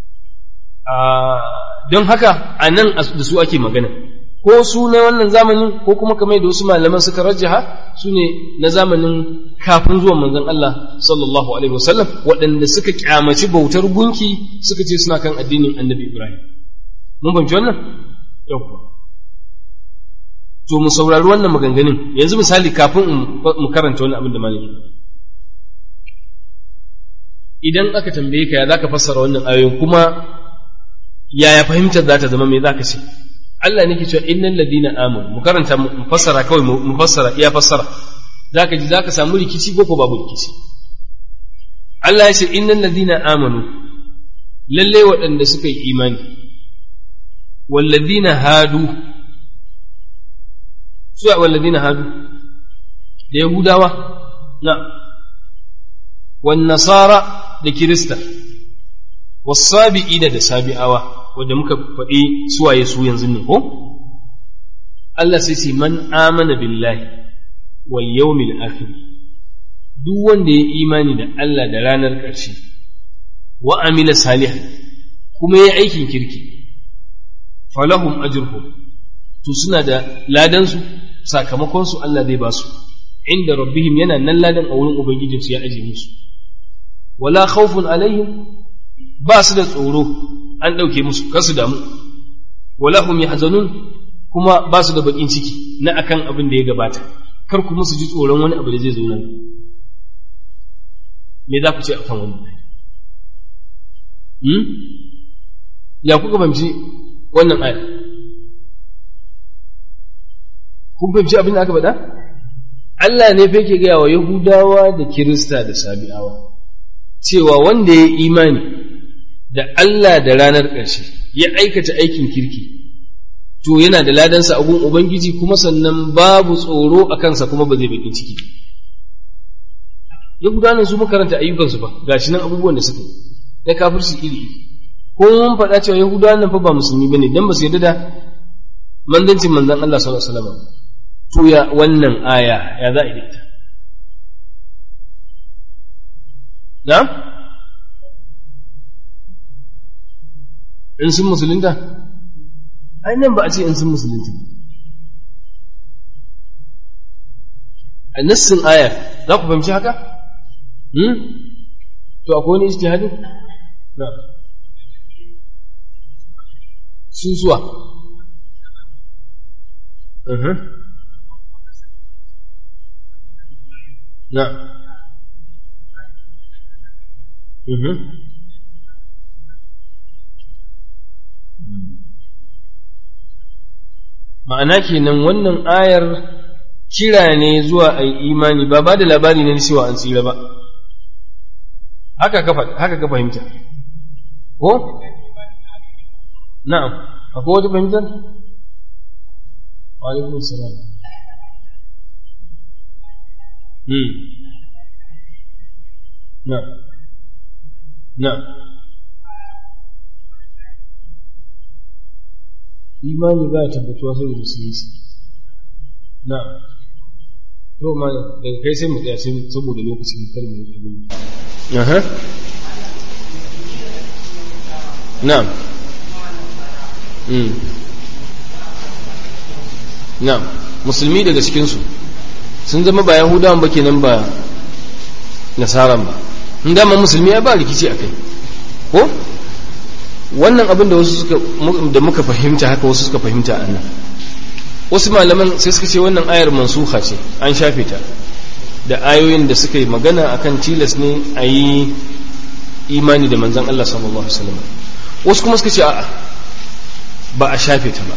Don haka a nan da su ake magana, ko su na wannan zamanin ko kuma kamar da wasu malaman suka rajjaha su ne na zamanin kafin zuwan manzon Allah sallallahu alaihi wasallam, waɗanda suka kyamaci bautar gunki suka ce suna kan addinin Annabi Ibrahim. Mun fahimci wannan? Yau. To mu saurari wannan maganganun. Yanzu misali kafin mu karanta wani abin da malami. Idan aka tambaye ka ya zaka fassara wannan ayoyin, kuma yaya fahimtar za ta zama, me zaka ce? Allah ne ke cewa innal ladina amanu, mu karanta mu fassara kawai, mu fassara iya fassara, zaka ji zaka samu rikici ko babu rikici. Allah ya ce innal ladina amanu, lalle waɗanda suka yi imani, wal ladina hadu, su wal ladina hadu da Yahudawa, na wan nasara da Kirista, was sabi'ina da sabi'awa, wanda muka faɗi suwaye su yanzu ne ko? Allah sai ce man amana billahi wal yawmil akhir, duk wanda ya imani da Allah da ranar ƙarshe, wa amila salihan, kuma ya aikin kirki, falahum ajruhum, to suna da ladan su, sakamakon su Allah zai ba su, inda rabbihim, yana nan ladan a wurin ubangijinsu ya aje musu. Wala khawfun alaihim, ba su da tsoro, an ɗauke musu, kar su damu. Wala hum yahzanun, kuma ba su da bakin ciki na akan abin da ya gabata, kar kuma su ji tsoron wani abu da zai zo nan. Me za ku ce akan wannan? Ya kuka fahimci wannan aya? Kun fahimci abin da aka faɗa? Allah ne fa yake gaya wa Yahudawa da Kirista da Sabi'awa cewa wanda ya imani da Allah da ranar ƙarshe ya aikata aikin kirki, to yana da ladansa a gun Ubangiji, kuma sannan babu tsoro a kansa, kuma ba zai bakin ciki. Yahudawa su makaranta ayyukansu ba, gashi nan abubuwan da suka yi na kafirci iri iri. Ko mun faɗa cewa Yahudawa nan fa ba musulmi bane, dan ba su yarda da manzancin manzon Allah sallallahu alaihi wasallam. To ya wannan aya ya za a yi ita? Na? In sun musulunta? Ai nan ba a ce in sun musulunta. A nassin aya za ku fahimci haka? To akwai wani ijtihadi? Na. Sun zuwa. Na. Ma'ana kenan wannan ayar kira ne zuwa a imani, ba da labari ne cewa an tsira ba. Haka ka fahimta. Ko? Na'am, akwai wata fahimtar? Wa alaikum salam. Na'am. Na'am. imani ba ya tabbatuwa sai da musulunci na to ma daga kai sai mu tsaya sai saboda lokacin kalmar abin aha na'am na'am musulmi daga cikinsu sun zama ba yahudawan ba kenan ba nasaran ba in dama musulmi ya ba rikici a kai ko wannan abin da wasu da muka fahimta haka wasu suka fahimta a nan wasu malaman sai suka ce wannan ayar mansuha ce an shafe ta da ayoyin da suka yi magana akan tilas ne a yi imani da manzon Allah sallallahu alaihi wasallam wasu kuma suka ce a'a ba a shafe ta ba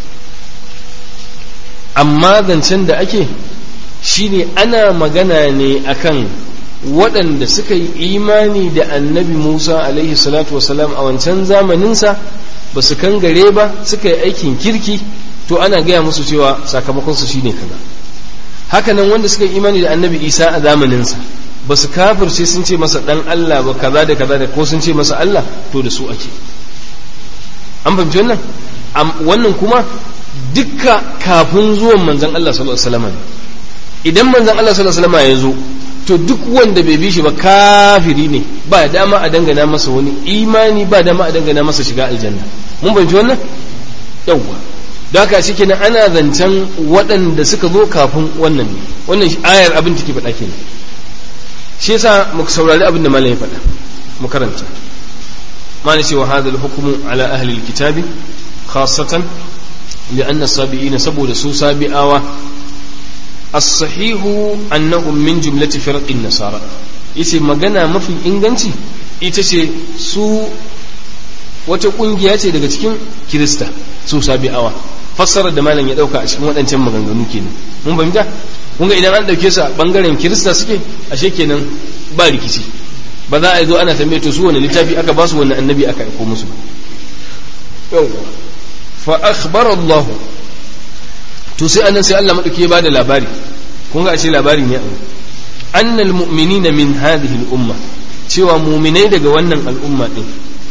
amma zancen da ake shine ana magana ne akan waɗanda suka yi imani da annabi Musa alaihi salatu wasalam a wancan zamaninsa ba su kangare ba suka yi aikin kirki to ana gaya musu cewa sakamakonsu shine kaza hakanan wanda suka yi imani da annabi Isa a zamaninsa ba su kafirce sun ce masa dan Allah ba kaza da kaza da ko sun ce masa Allah to da su ake an fahimci wannan wannan kuma dukka kafin zuwan manzon Allah sallallahu alaihi wasallam idan manzon Allah sallallahu alaihi wasallam ya zo to duk wanda bai bi shi ba kafiri ne ba dama a dangana masa wani imani ba dama a dangana masa shiga aljanna mun bayyana wannan yawwa da haka shikenan ana zancen waɗanda suka zo kafin wannan ne wannan ayar abin take faɗa kenan shi yasa muka saurari abin da malam ya faɗa mu karanta malam ce wa hadal hukmu ala ahli alkitabi khassatan li'anna sabiina saboda su sabi'awa as-sahihu annahum min jumlati firqin nasara yace magana mafi inganci ita ce su wata kungiya ce daga cikin kirista su sabi'awa fassarar da malam ya dauka a cikin waɗancan maganganu kenan mun fahimta kun ga idan an dauke su a bangaren kirista suke ashe kenan ba rikici ba za a zo ana tambaye to su wani littafi aka ba su wani annabi aka aiko musu yawwa fa akhbara Allah to sai annan sai Allah madauki ya bada labari kun ga ashe labari ne annal mu'minina min hadhihi al-umma cewa mu'minai daga wannan al'umma din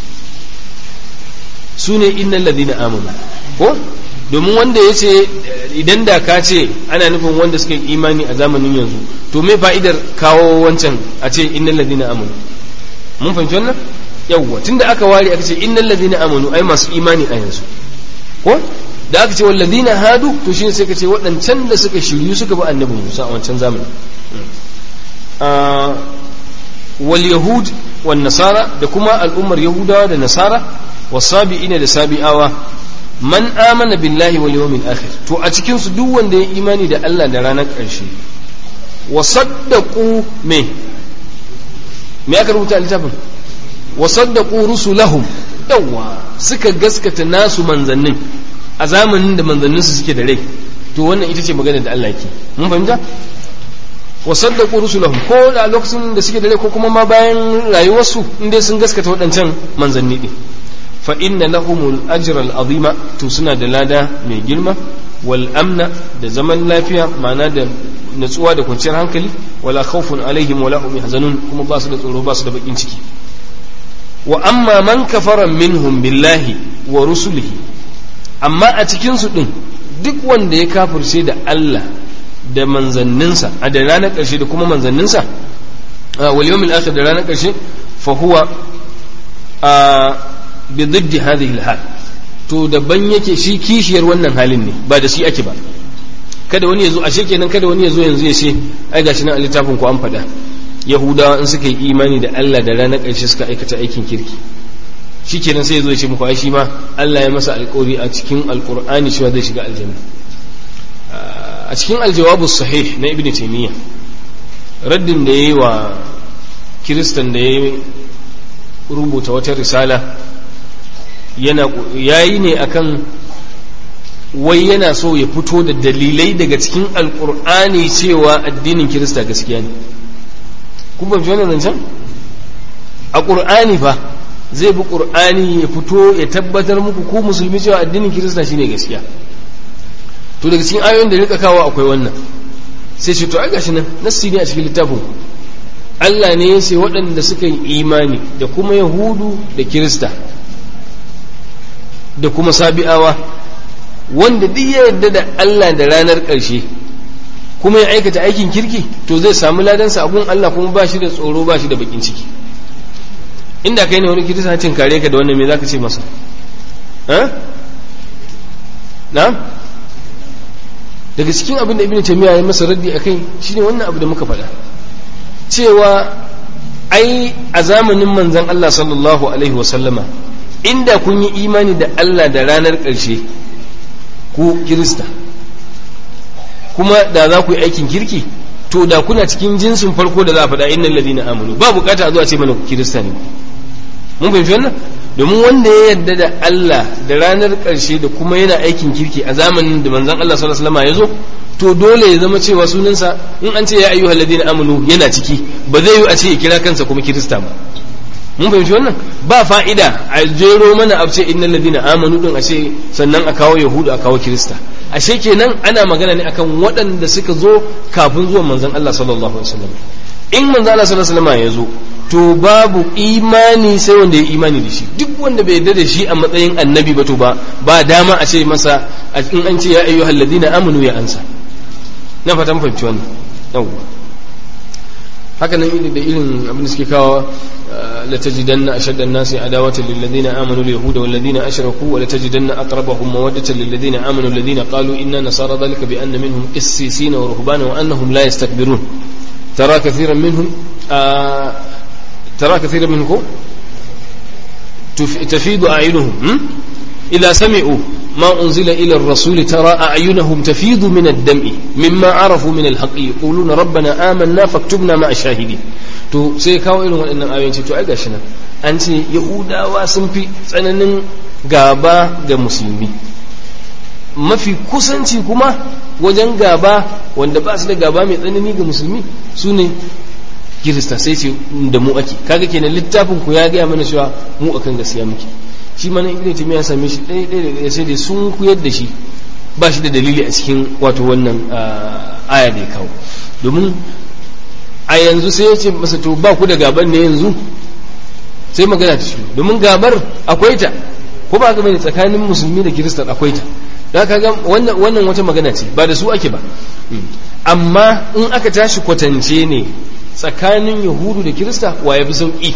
sune innal ladina amanu ko domin wanda yace idan da ka ce ana nufin wanda suka yi imani a zamanin yanzu to me fa'idar kawo wancan a ce innal ladina amanu mun fahimci wannan yawwa tunda aka ware aka ce innal ladina amanu ai masu imani a yanzu ko da aka ce walladina hadu to shine sai ka ce waɗancan da suka shiryu suka bi annabi Musa a wancan zamani wal yahud wan nasara da kuma al'ummar yahudawa da nasara wasabi'ina da sabi'awa man amana billahi wal yawmil akhir to a cikin su duk wanda ya imani da Allah da ranar ƙarshe wa saddaqu me aka rubuta a littafin wa saddaqu rusulahum yawa suka gaskata nasu manzannin a zamanin da manzannin su suke da rai to wannan ita ce magana da Allah yake mun fahimta wa saddaqu rusulahum ko da lokacin da suke da rai ko kuma ma bayan rayuwarsu inda sun gaskata waɗancan manzanni din fa inna lahumul ajra al-azima to suna da lada mai girma wal amna da zaman lafiya ma'ana da natsuwa da kwanciyar hankali wala khawfun alaihim wala hum yahzanun kuma ba su da tsoro ba su da bakin ciki wa amma man kafara minhum billahi wa rusulihi amma a cikin su din duk wanda ya kafirce da Allah da manzanninsa a da ranar ƙarshe da kuma manzanninsa wal yawmil akhir da ranar ƙarshe fa huwa bi diddi hadhihi al-hal to daban yake shi kishiyar wannan halin ne ba da shi ake ba kada wani yazo ashe kenan kada wani yazo yanzu ya ce ai gashi nan a littafin ku an faɗa yahudawa in suka yi imani da Allah da ranar ƙarshe suka aikata aikin kirki shikenan sai yazo ya ce muku ai shi ma Allah ya masa alƙawari a cikin alƙur'ani cewa zai shiga aljanna a cikin aljawabu sahih na ibn taymiyyah raddin da yayi wa kiristan da yayi rubuta wata risala yayi ne akan wai yana so ya fito da dalilai daga cikin alkur'ani cewa addinin kirista gaskiya ne kun ba wannan zancen a qur'ani fa zai bi qur'ani ya fito ya tabbatar muku ku musulmi cewa addinin kirista shine gaskiya to daga cikin ayoyin da rika kawo akwai wannan sai ce to ai gashi nan nassi ne a cikin littafin Allah ne ya ce waɗanda suka yi imani da kuma yahudu da kirista da kuma sabi'awa wanda duk ya yarda da Allah da ranar ƙarshe kuma ya aikata aikin kirki to zai samu ladansa a gun Allah kuma ba shi da tsoro ba shi da bakin ciki. Inda kai ne wani kirista cin kare ka da wannan me zaka ce masa? Na'am, daga cikin abin da Ibn Taymiyyah ya masa raddi akai shine wannan abu da muka faɗa cewa ai a zamanin manzon Allah sallallahu alaihi wa sallama inda kun yi imani da Allah da ranar ƙarshe ku kirista kuma da za ku yi aikin kirki to da kuna cikin jinsin farko da za a faɗa innal ladina amanu ba bukata a zuwa ce mana kirista ne. Mun fahimci wannan? Domin wanda ya yarda da Allah da ranar ƙarshe da kuma yana aikin kirki a zamanin da manzon Allah sallallahu alaihi wasallam ya zo to dole ya zama cewa sunansa in an ce ya ayyuhal ladina amanu yana ciki, ba zai yi a ce ya kira kansa kuma kirista ba. Mun fahimci wannan? Ba fa'ida a jero mana a ce innal ladina amanu din a ce sannan a kawo yahudu a kawo kirista. Ashe kenan ana magana ne akan waɗanda suka zo kafin zuwan manzon Allah sallallahu alaihi wasallam. In manzon Allah sallallahu alaihi wasallam ya zo to babu imani sai wanda ya imani da shi. Duk wanda bai yarda da shi a matsayin annabi ba to ba dama a ce masa in an ce ya ayyuhal ladina amanu ya ansa. Na fatan fahimci wannan. Yawwa. haka nan da irin abin da suke kawo la tajidanna ashadda an-nasi adawatan lil ladina amanu al-yahuda wal ladina ashraku wa la tajidanna aqrabahum mawaddatan lil ladina amanu alladhina qalu inna nasara dhalika bi anna minhum qissisina wa ruhbana wa annahum la yastakbirun tara kathiran minhum تفيض أعينهم إذا سمعوا ما أنزل إلى الرسول ترى أعينهم تفيض من الدمع مما عرفوا من الحق يقولون ربنا آمنا فاكتبنا مع الشاهدين to sai kawo irin waɗannan ayoyi to ai gashi nan an ce yahudawa sun fi tsananin gaba ga musulmi mafi kusanci kuma wajen gaba wanda ba su da gaba mai tsanani ga musulmi su ne kirista sai ce da mu ake kaga kenan littafin ku ya gaya mana cewa mu akan gaskiya muke shi mana ibnu taymiya ya same shi ɗaya sai dai sun kuyar da shi ba shi da dalili a cikin wato wannan aya da ya kawo domin a yanzu sai ya ce masa to ba ku da gaban ne yanzu sai magana ta shi domin gabar akwai ta ko ba ga bane tsakanin musulmi da kirista akwai ta da kaga wannan wata magana ce ba da su ake ba amma in aka tashi kwatance ne tsakanin yahudu da kirista wa ya fi sauƙi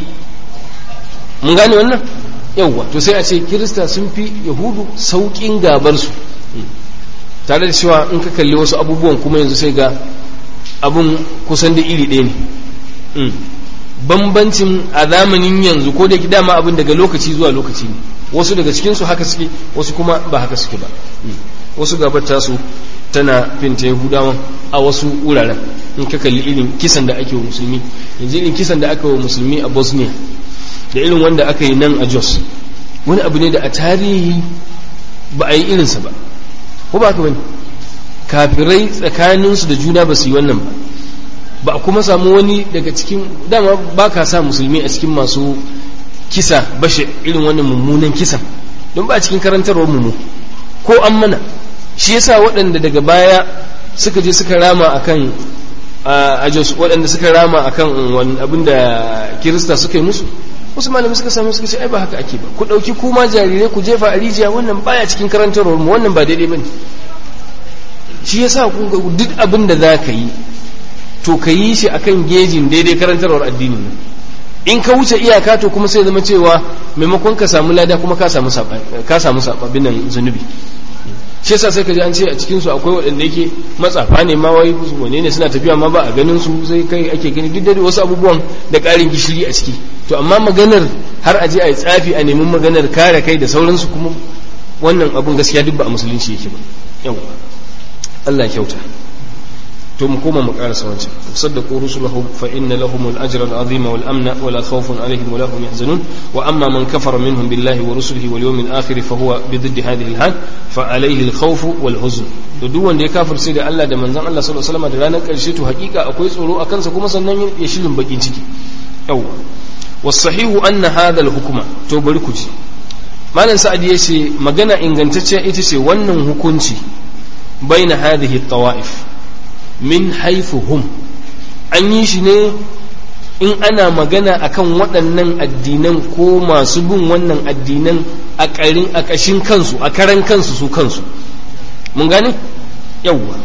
mun gane wannan yawwa to sai a ce kirista sun fi yahudu sauƙin gabarsu tare da cewa in ka kalli wasu abubuwan kuma yanzu sai ga abun kusan da iri ɗaya ne bambancin a zamanin yanzu ko da dama abin daga lokaci zuwa lokaci ne wasu daga cikinsu haka suke wasu kuma ba haka suke ba wasu gabar tasu tana finta yahudawan a wasu wuraren in ka kalli irin kisan da ake wa musulmi yanzu irin kisan da aka wa musulmi a Bosnia da irin wanda aka yi nan a Jos wani abu ne da a tarihi ba a yi irinsa ba ko ba ka bane kafirai tsakaninsu da juna ba su yi wannan ba ba a kuma samu wani daga cikin dama ba ka sa musulmi a cikin masu kisa bashe irin wannan mummunan kisan don ba a cikin karantarwar mu ko an mana shi yasa waɗanda daga baya suka je suka rama akan waɗanda suka rama akan wani abin da kirista suka yi musu wasu malamai suka sami suka ce ai ba haka ake ba ku ɗauki kuma jarirai ku jefa a rijiya wannan baya cikin karantarwar mu wannan ba daidai bane shi yasa kun ga duk abin da za ka yi to ka yi shi akan gejin daidai karantarwar addini ne in ka wuce iyaka to kuma sai zama cewa maimakon ka samu lada kuma ka samu sababin nan zunubi shi yasa sai ka ji an ce a cikin su akwai waɗanda yake matsafa ne ma wai wane ne suna tafiya ma ba a ganin su sai kai ake gani duk da wasu abubuwan da ƙarin gishiri a ciki to amma maganar har a je a yi tsafi a neman maganar kare kai da sauransu kuma wannan abun gaskiya duk ba a musulunci yake ba yawa Allah kyauta to mu koma mu karasa wancan saddaqu rusulahum fa inna lahum al-ajra al-azima wal amna wa la khawfun alaihim wa la hum yahzanun wa amma man kafara minhum billahi wa rusulihi wal yawmil akhir fa huwa bi dhiddi hadhihi al-hal fa alayhi al-khawf wal huzn to duk wanda ya kafirce da Allah da manzon Allah sallallahu alaihi wasallam da ranar karshe to hakika akwai tsoro akan sa kuma sannan ya shirin bakin ciki yawa was sahihu anna hadha al-hukma to bari ku ji malam sa'adi yace magana ingantacciya ita ce wannan hukunci baina hadhihi at-tawa'if min haifuhum an yi shi ne in ana magana akan waɗannan addinan ko masu bin wannan addinan a ƙashin kansu a karan kansu su kansu mun gane yawwa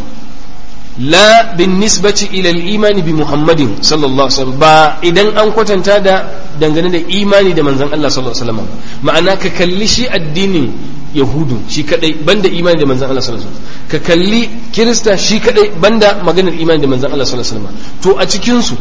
la bin nisbati ila al-iman bi Muhammadin sallallahu alaihi wasallam ba idan an kwatanta da dangane da imani da manzon Allah sallallahu alaihi wasallam ma'ana ka kalli shi addinin yahudu shi kadai banda imani da manzon Allah sallallahu alaihi wasallam ka kalli kirista shi kadai banda maganar imani da manzon Allah sallallahu alaihi wasallam to a cikin su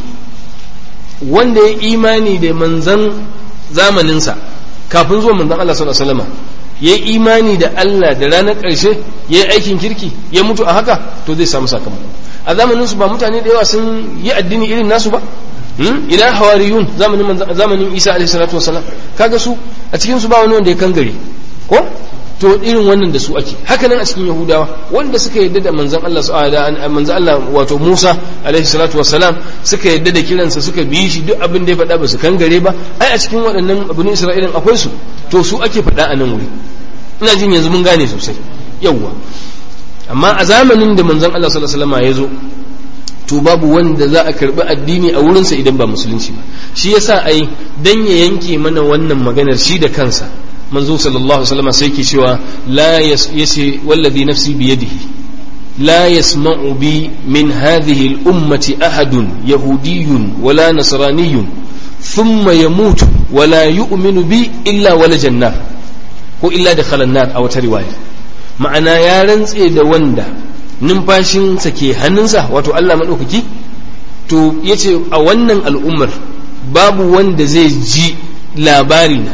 wanda ya imani da manzon zamaninsa kafin zuwa manzon Allah sallallahu alaihi wasallam ya yi imani da Allah da ranar ƙarshe ya yi aikin kirki ya mutu a haka to zai samu sakamako a zamanin su ba mutane da yawa sun yi addini irin nasu ba ina hawariyun zamanin Isa alaihi salatu wasalam kaga su a cikin su ba wani wanda ya kangare ko to irin wannan da su ake haka nan a cikin yahudawa wanda suka yadda da manzon Allah wato Musa alaihi salatu wassalam suka yadda da kiransa suka bi shi duk abin da ya faɗa ba su kangare ba ai a cikin waɗannan abin Isra'ilan akwai su to su ake faɗa a nan wuri ina jin yanzu mun gane sosai yawwa amma a zamanin da manzon Allah sallallahu alaihi wasallam ya zo to babu wanda za a karbi addini a wurinsa idan ba musulunci ba shi yasa ai dan ya yanke mana wannan maganar shi da kansa manzo sallallahu alaihi wasallam sai ke cewa la yasi wallazi nafsi bi yadihi la yasma'u bi min hadhihi al-ummati ahadun yahudiyyun wala nasraniyyun thumma yamutu wala yu'minu bi illa wala janna ko illa dakhala an-nar a wata riwaya ma'ana ya rantse da wanda numfashinsa ke hannunsa wato Allah madaukaki to yace a wannan al'ummar babu wanda zai ji labari na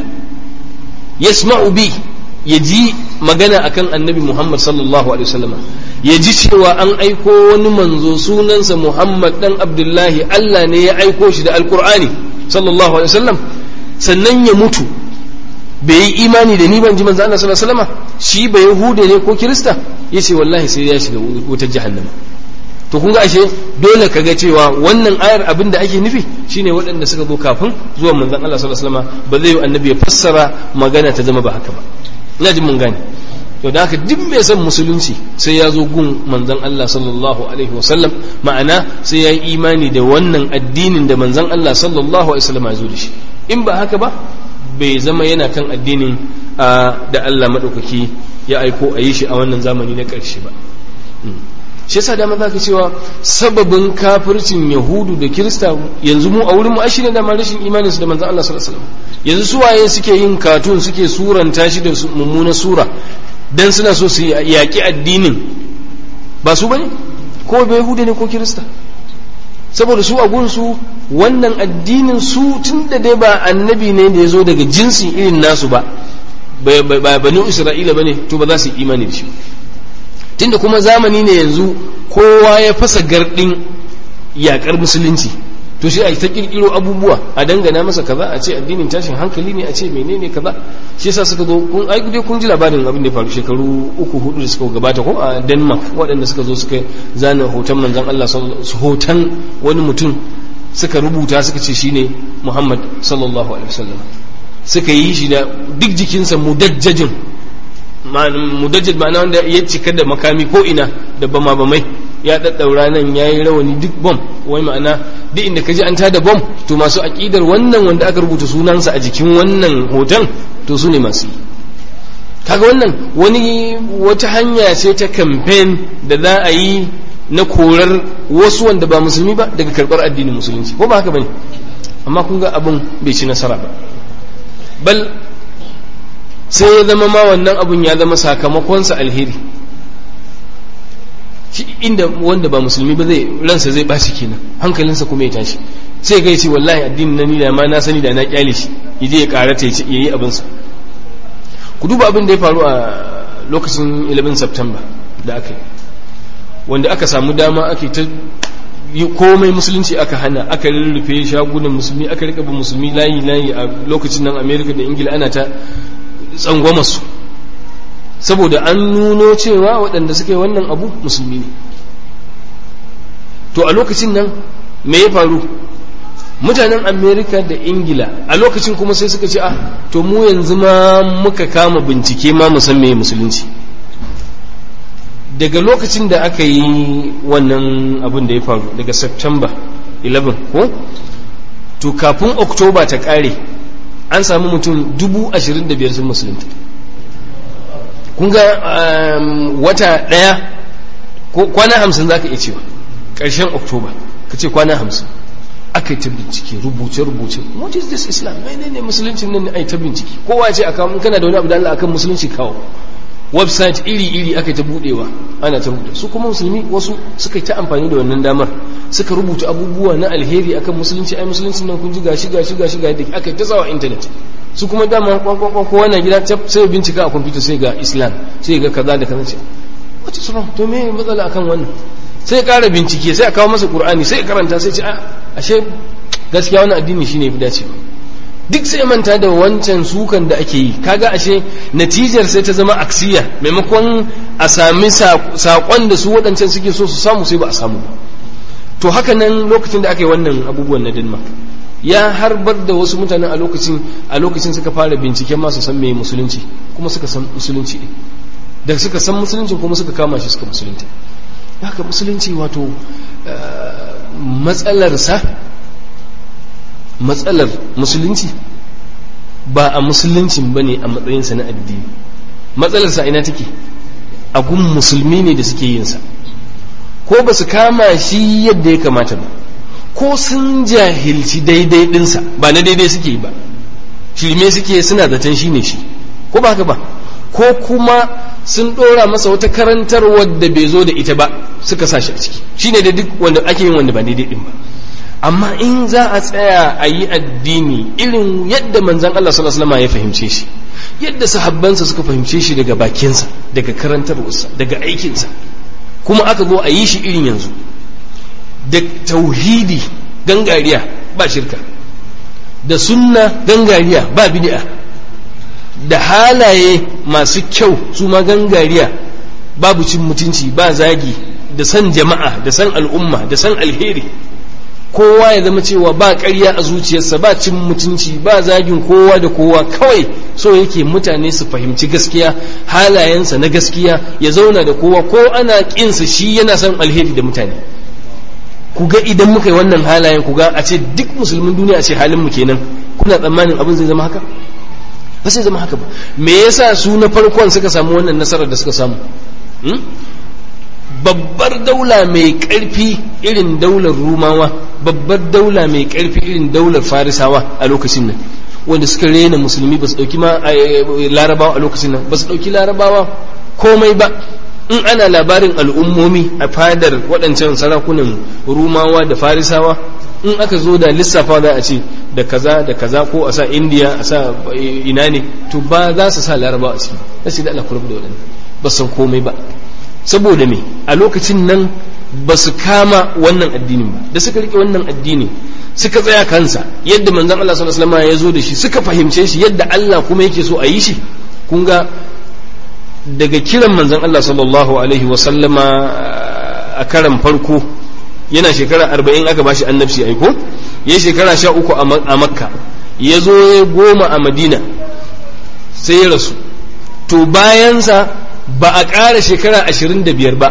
yasma'u bi ya ji magana akan annabi Muhammad sallallahu alaihi wasallam ya ji cewa an aiko wani manzo sunansa Muhammad dan Abdullahi Allah ne ya aiko shi da alqur'ani sallallahu alaihi wasallam sannan ya mutu bai yi imani da ni ban ji manzo Allah sallallahu alaihi wasallam shi ba yahude ne ko kirista yace wallahi sai ya shiga wutar jahannama to kun ga ashe dole kaga cewa wannan ayar abin da ake nufi shine waɗanda suka zo kafin zuwa manzon Allah sallallahu alaihi wasallam ba zai yi annabi ya fassara magana ta zama ba haka ba ina jin mun gane to da haka duk mai son musulunci sai ya zo gun manzon Allah sallallahu alaihi wasallam ma'ana sai ya yi imani da wannan addinin da manzon Allah sallallahu alaihi wasallam ya zo da shi in ba haka ba bai zama yana kan addinin da Allah madaukaki ya aiko a yi shi a wannan zamani na ƙarshe ba shi yasa dama zaka cewa sababin kafircin yahudu da kirista yanzu mu a wurin mu shine da rashin imanin su da manzon Allah sallallahu alaihi wasallam yanzu su waye suke yin katun suke suranta shi da mummunar sura dan suna so su yaki addinin ba su bane ko bai yahudu ne ko kirista saboda su a gunsu wannan addinin su tunda dai ba annabi ne da ya zo daga jinsin irin nasu ba banu isra'ila bane to ba za su yi imani da shi tunda kuma zamani ne yanzu kowa ya fasa gardin yakar musulunci to shi a ta kirkiro abubuwa a dangana masa kaza a ce addinin tashin hankali ne a ce menene kaza shi yasa suka zo kun ai dai kun ji labarin abin da ya faru shekaru 3-4 da suka gabata ko a Denmark waɗanda suka zo suka zana hoton manzon Allah hoton wani mutum suka rubuta suka ce shine Muhammad sallallahu alaihi wasallam suka yi shi da duk jikinsa mudajjajin mudajjad ma'ana wanda ya cika da makami ko ina da bama bamai ya daddaura nan yayi rawani duk bom wai ma'ana duk inda kaji an tada bom to masu aqidar wannan wanda aka rubuta sunansa a jikin wannan hoton to su ne masu kaga wannan wata hanya ce ta campaign da za a yi na korar wasu wanda ba musulmi ba daga karbar addinin musulunci ko ba haka bane amma kun ga abin bai ci nasara ba bal sai ya zama ma wannan abun ya zama sakamakonsa alheri inda wanda ba musulmi ba zai ransa zai bashi kenan hankalinsa kuma ya tashi sai ga yace wallahi addinin nan ni da ma na sani da na kyale shi yaje ya karata ya yi abin sa ku duba abin da ya faru a lokacin 11 September da aka yi wanda aka samu dama ake ta komai musulunci aka hana aka rurrufe shagunan musulmi aka rika bin musulmi layi a lokacin nan America da Ingila ana ta tsangwama su saboda an nuno cewa waɗanda suka yi wannan abu musulmi ne to a lokacin nan me ya faru mutanen Amerika da Ingila a lokacin kuma sai suka ce to mu yanzu ma muka kama bincike ma mu san me musulunci daga lokacin da aka yi wannan abin da ya faru daga September 11 ko to kafin October ta kare an samu mutum 25,000 sun musulunta kun ga wata ɗaya ko kwana 50 za ka iya cewa ƙarshen oktoba ka ce kwana 50 aka yi ta bincike rubuce-rubuce what is this islam menene musuluncin nan ai ta bincike kowa ce aka mun kana da wani abu da Allah akan musulunci kawo website iri-iri aka yi ta budewa ana ta rubuta su kuma musulmi wasu suka yi ta amfani da wannan damar suka rubuta abubuwa na alheri akan musulunci ai musuluncin nan kun ji gashi ga yadda aka yi ta sawa internet su kuma dama kwankwankwan kowa na gida sai bincika a kwamfuta sai ga islam sai ga kaza da kaza ce what is wrong to me matsala akan wannan sai ƙara bincike sai a kawo masa ƙur'ani sai karanta sai ce ashe gaskiya wani addini shine yafi dacewa duk sai manta da wancan sukan da ake yi kaga ashe natijar sai ta zama aksiya maimakon a sami saƙon da su waɗancan suke so su samu sai ba a samu ba to haka nan lokacin da aka yi wannan abubuwan na Denmark ya harbar da wasu mutanen a lokacin suka fara binciken masu san me musulunci kuma suka san musulunci da suka san musulunci kuma suka kama shi suka musulunta haka musulunci wato matsalar musulunci ba a musuluncin ba ne a matsayinsa na addini matsalarsa ina take a gun musulmi ne da suke yinsa ko ba su kama shi yadda ya kamata ba ko sun jahilci daidai dinsa ba na daidai suke yi ba shirme suke suna zaton shi ne shi ko ba haka ba ko kuma sun ɗora masa wata karantar wadda bai zo da ita ba suka sa shi a ciki shine da duk wanda ake yin wanda ba daidai din ba amma in za a tsaya a yi addini irin yadda manzon Allah sallallahu alaihi wasallam ya fahimce shi yadda sahabbansa suka fahimce shi daga bakinsa daga karantarwarsa daga aikinsa kuma aka zo a yi shi irin yanzu da tauhidi gangariya ba shirka da sunna gangariya ba bid'a da halaye masu kyau su ma gangariya babu cin mutunci ba zagi da san jama'a da san al'umma da san alheri kowa ya zama cewa ba ƙarya a zuciyarsa ba cin mutunci ba zagin kowa da kowa kawai so yake mutane su fahimci gaskiya halayensa na gaskiya ya zauna da kowa ko ana ƙinsa shi yana son alheri da mutane ku ga idan muka yi wannan halayen ku ga a ce duk musulmin duniya a ce halin mu kenan kuna tsammanin abin zai zama haka ba sai zama haka ba me yasa su na farkon suka samu wannan nasarar da suka samu babbar daula mai ƙarfi irin daular rumawa babbar daula mai ƙarfi irin daular farisawa a lokacin nan wanda suka rena musulmi ba su ɗauki ma larabawa a lokacin nan ba su ɗauki larabawa komai ba in ana labarin al'ummomi a fadar waɗancan sarakunan rumawa da farisawa in aka zo da lissafa za a ce da kaza ko a sa indiya a sa ina ne to ba za su sa larabawa a ciki sai da Allah kula da waɗannan ba san komai ba saboda me a lokacin nan ba su kama wannan addinin ba da suka rike wannan addini suka tsaya kansa yadda manzon Allah sallallahu alaihi wasallam ya zo da shi suka fahimce shi yadda Allah kuma yake so a yi shi kun ga daga kiran manzon Allah sallallahu alaihi wasallama a karan farko yana shekara 40 aka bashi annabci aiko ya shekara 13 a makka ya zo ya 10 a madina sai ya rasu to bayansa ba a ƙara shekara 25 ba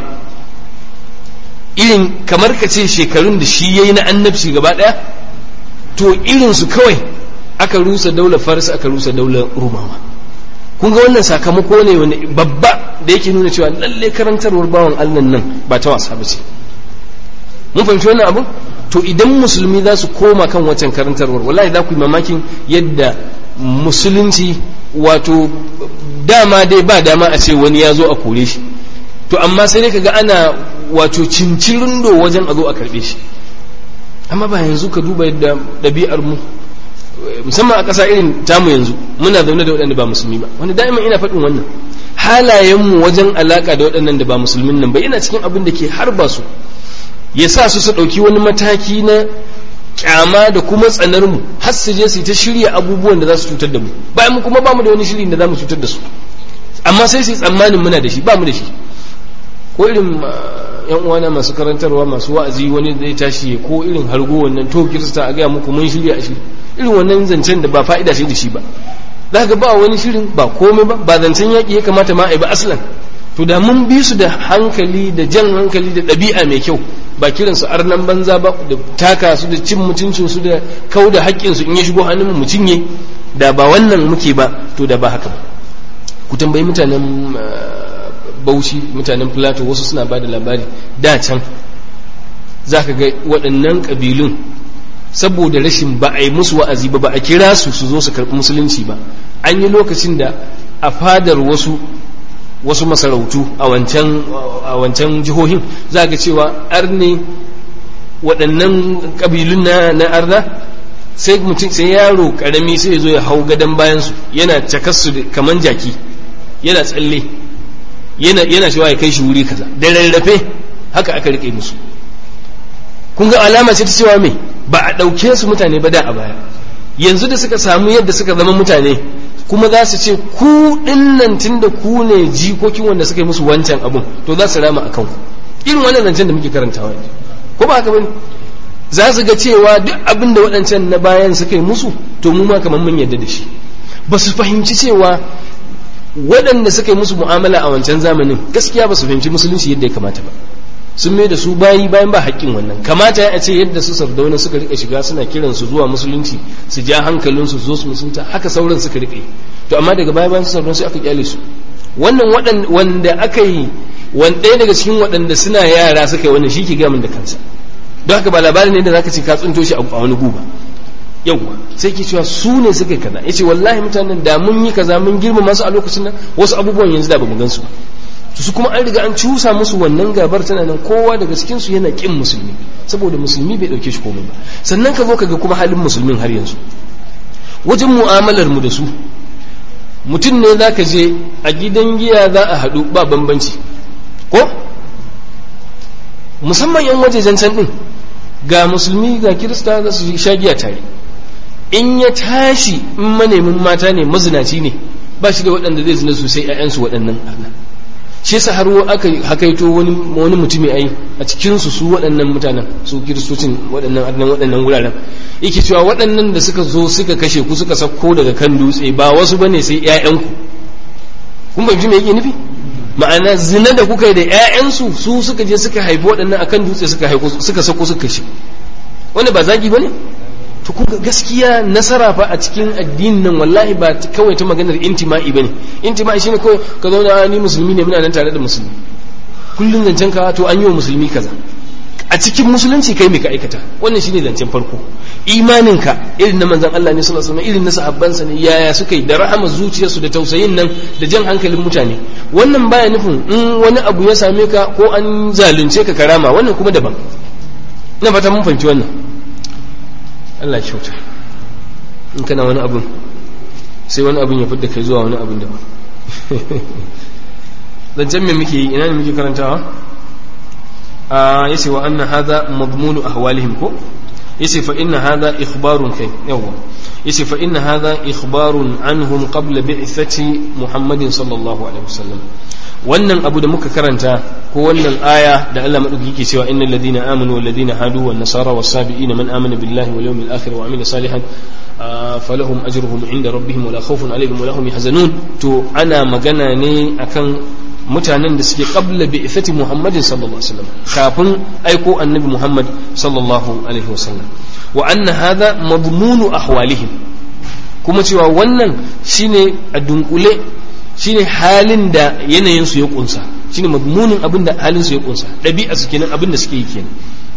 irin kamar ka ce shekarun da shi ya yi na annabci gaba ɗaya to irinsu kawai aka rusa daular farisa aka rusa daular rumawa kun ga wannan sakamako ne wani babba da yake nuna cewa lalle karantarwar bawan Allah nan ba ta wasa ba ce mun fahimci wannan abu to idan musulmi za su koma kan wancan karantarwar wallahi za ku yi mamakin yadda musulunci wato dama dai ba dama a ce wani ya zo a kore shi to amma sai dai kaga ana wato cincirindo wajen a zo a karbe shi amma ba yanzu ka duba yadda ɗabi'ar mu musamman a ƙasa irin tamu yanzu muna zaune da waɗanda ba musulmi ba wanda da'iman ina faɗin wannan halayenmu wajen alaƙa da waɗannan da ba musulmin nan ba yana cikin abin da ke harba su ya sa su ɗauki wani mataki na kyama da kuma tsanar mu har su je su ta shirya abubuwan da za su cutar da mu bayan mu kuma ba mu da wani shiri da za mu cutar da su amma sai su yi tsammanin muna da shi ba mu da shi ko irin yan uwana masu karantarwa masu wa'azi wani zai tashi ko irin hargo wannan to kirista a gaya muku mun shirya a shi irin wannan zancen da ba fa'ida shi da shi ba za ka ba wani shirin ba komai ba zancen yaƙi ya kamata ma a yi ba aslan to da mun bi su da hankali da jan hankali da ɗabi'a mai kyau ba kiransu arnan banza ba da taka su da cin mutuncin su da kau da haƙƙin su in ya shigo hannun mu cinye da ba wannan muke ba to da ba haka ba ku tambayi mutanen Bauchi, mutanen Plateau, wasu suna ba da labari da can za ka ga waɗannan ƙabilun saboda rashin ba a yi musu wa'azi ba a kira su zo su karɓi musulunci ba, an yi lokacin da a fadar wasu masarautu a wancan jihohin za ga cewa arne waɗannan ƙabilun na arna sai mutum sai yaro ƙarami sai ya zo ya hau gadon bayansu yana cakassu kaman jaki, yana tsalle, yana cewa ya kai shi wuri kaza da rarrafe. Haka aka rike musu. Kun ga alama ce ta cewa me ba a ɗauke su mutane ba da a baya. Yanzu da suka samu yadda suka zama mutane kuma za su ce ku dinnan tunda ku ne jikokin wanda suka yi musu wancan abun, to za su rama akan ku. Irin wannan zancen da muke karantawa yanzu, ko ba haka bane? Za su ga cewa duk abin da waɗancan na bayan suka yi musu, to mu ma kamar mun yarda da shi. Ba su fahimci cewa waɗanda suka yi musu mu'amala a wancan zamanin gaskiya ba su fahimci musulunci yadda ya kamata ba. Sun mai da su bayan ba haƙƙin wannan. Kamata ya ce yadda su Sardauna suka rika shiga suna kiran su zuwa musulunci, su ja hankalin su zo su musulunta, haka sauran suka rika yi. To amma daga bayan su Sardauna sai aka kyale su. Wannan wanda aka yi ɗaya daga cikin waɗanda suna yara suka yi wannan shi ke gamin da kansa. Don haka ba labarin ne da zaka ce ka tsinto shi a wani guba. Yawwa sai ke cewa su ne suka yi kaza. Yace wallahi mutanen da mun yi kaza mun girmama su a lokacin nan, wasu abubuwan yanzu da ba mu gan su ba. Su kuma an riga an cusa musu wannan gabar tana nan, kowa daga cikin su yana kin musulmi saboda musulmi bai dauke shi komai ba. Sannan ka zo ka ga kuma halin musulmin har yanzu wajen mu'amalar mu da su. Mutum ne za ka je a gidan giya za a haɗu ba bambanci, ko musamman yan wajejen can din ga musulmi ga kirista za su sha giya tare. In ya tashi in manemin mata ne, mazinaci ne, ba shi da waɗanda zai zina sosai 'ya'yansu waɗannan arna. Shi yasa har aka hakaito wani mutumi ai a cikin su waɗannan mutanen, su kiristocin waɗannan arnan waɗannan wuraren, yake cewa waɗannan da suka zo suka kashe ku suka sako daga kan dutse ba wasu bane sai 'ya'yanku. Kun bai ji me yake nufi? Ma'ana zina da kuka yi da 'ya'yansu su suka je suka haifi waɗannan akan dutse suka sako suka kashe. Wanda ba zagi bane? To kun gaskiya nasara fa a cikin addinin nan wallahi ba kawai ta maganar intima'i bane. Intima'i shine kawai ka zauna ni musulmi ne muna nan tare da musulmi. Kullun zancen ka to an yi wa musulmi kaza. A cikin musulunci kai me ka aikata? Wannan shine zancen farko. Imaninka irin na manzon Allah ne sallallahu alaihi wasallam, irin na sahabbansa ne, yaya suka yi da rahama zuciyarsu da tausayin nan da jan hankalin mutane. Wannan baya nufin in wani abu ya same ka ko an zalunce ka karama, wannan kuma daban. Ina fata mun fahimci wannan. Allah ya kyauta. In kana wani abun sai wani abun ya fidda kai zuwa wani abun daban. Zancen me muke yi, ina ne muke karantawa? Yace wa anna hadha madmunu ahwalihim, ko yace fa inna hadha ikhbarun kai yawa yace fa inna hadha ikhbarun anhum qabla bi'thati Muhammadin sallallahu alaihi wasallam. Wannan abu da muka karanta ko wannan aya da Allah madauki yake cewa innal ladina amanu wal ladina hadu wan nasara was sabiina man amana billahi wal yawmil akhir wa amila salihan falahum ajruhum inda rabbihim wala khawfun alaihim wala hum yahzanun. To ana magana ne akan mutanen da suke qabla bi'thati Muhammadin sallallahu alaihi wasallam, kafin aiko annabi Muhammad sallallahu alaihi wasallam. Wa anna hadha madmunu ahwalihim, kuma cewa wannan shine a dunkule shine halin da yanayin su ya kunsa, shine madmunin abin da halin su ya kunsa, dabi'a su kenan, abin da suke yi kenan.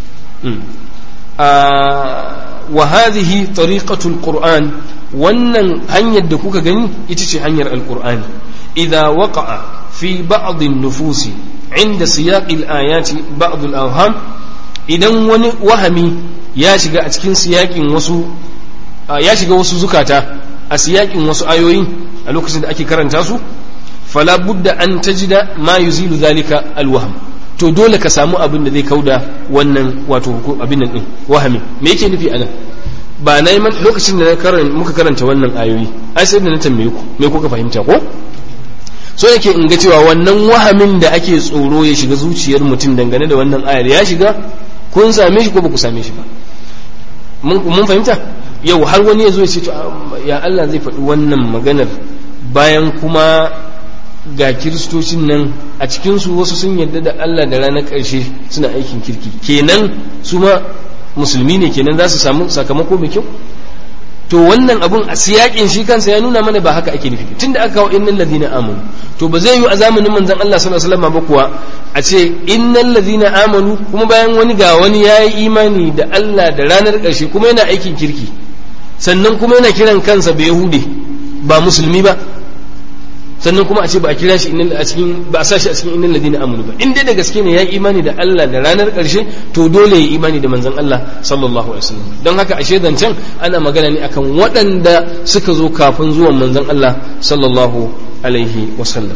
Wa hadhihi tariqatul Qur'an, wannan hanyar da kuka gani ita ce hanyar alqur'ani. Idza waqa'a fi ba'd an-nufusi 'inda siyaq al-ayati ba'd al-awham, idan wani wahami ya shiga a cikin siyakin wasu ya shiga wasu zukata a siyakin wasu ayoyi a lokacin da ake karanta su, fala budda an tajida ma yuzilu zalika alwahm, to dole ka samu abin da zai kauda wannan wato abin nan din wahami. Me yake nufi anan? Ba na yi lokacin da muka karanta wannan ayoyi ai sai da na tambaye ku me kuka fahimta, ko so yake in ga cewa wannan wahamin da ake tsoro ya shiga zuciyar mutum dangane da wannan ayar ya shiga, kun same shi ko ba ku same shi ba? Mun fahimta? Yau har wani ya zo ya ce to ya Allah zai faɗi wannan maganar bayan kuma ga kiristocin nan a cikinsu wasu sun yarda da Allah da ranar ƙarshe suna aikin kirki, kenan su ma musulmi ne, kenan za su samu sakamako mai kyau? to wannan abun a siyakin shi kansa ya nuna mana ba haka ake nufi tunda aka kawo innal ladina amanu to ba zai yi a zamanin manzon Allah sallallahu alaihi wasallam ba kuwa a ce innal ladina amanu kuma bayan wani ga wani yayi imani da Allah da ranar ƙarshe kuma yana aikin kirki sannan kuma yana kiran kansa ba yahude ba musulmi ba sannan kuma a ce ba a kira shi ba a sa shi a cikin innal ladina amanu ba in dai da gaske ne ya imani da Allah da ranar ƙarshe to dole ya imani da manzon Allah sallallahu alaihi wasallam don haka ashe zancen ana magana ne akan waɗanda suka zo kafin zuwan manzon Allah sallallahu alaihi wasallam.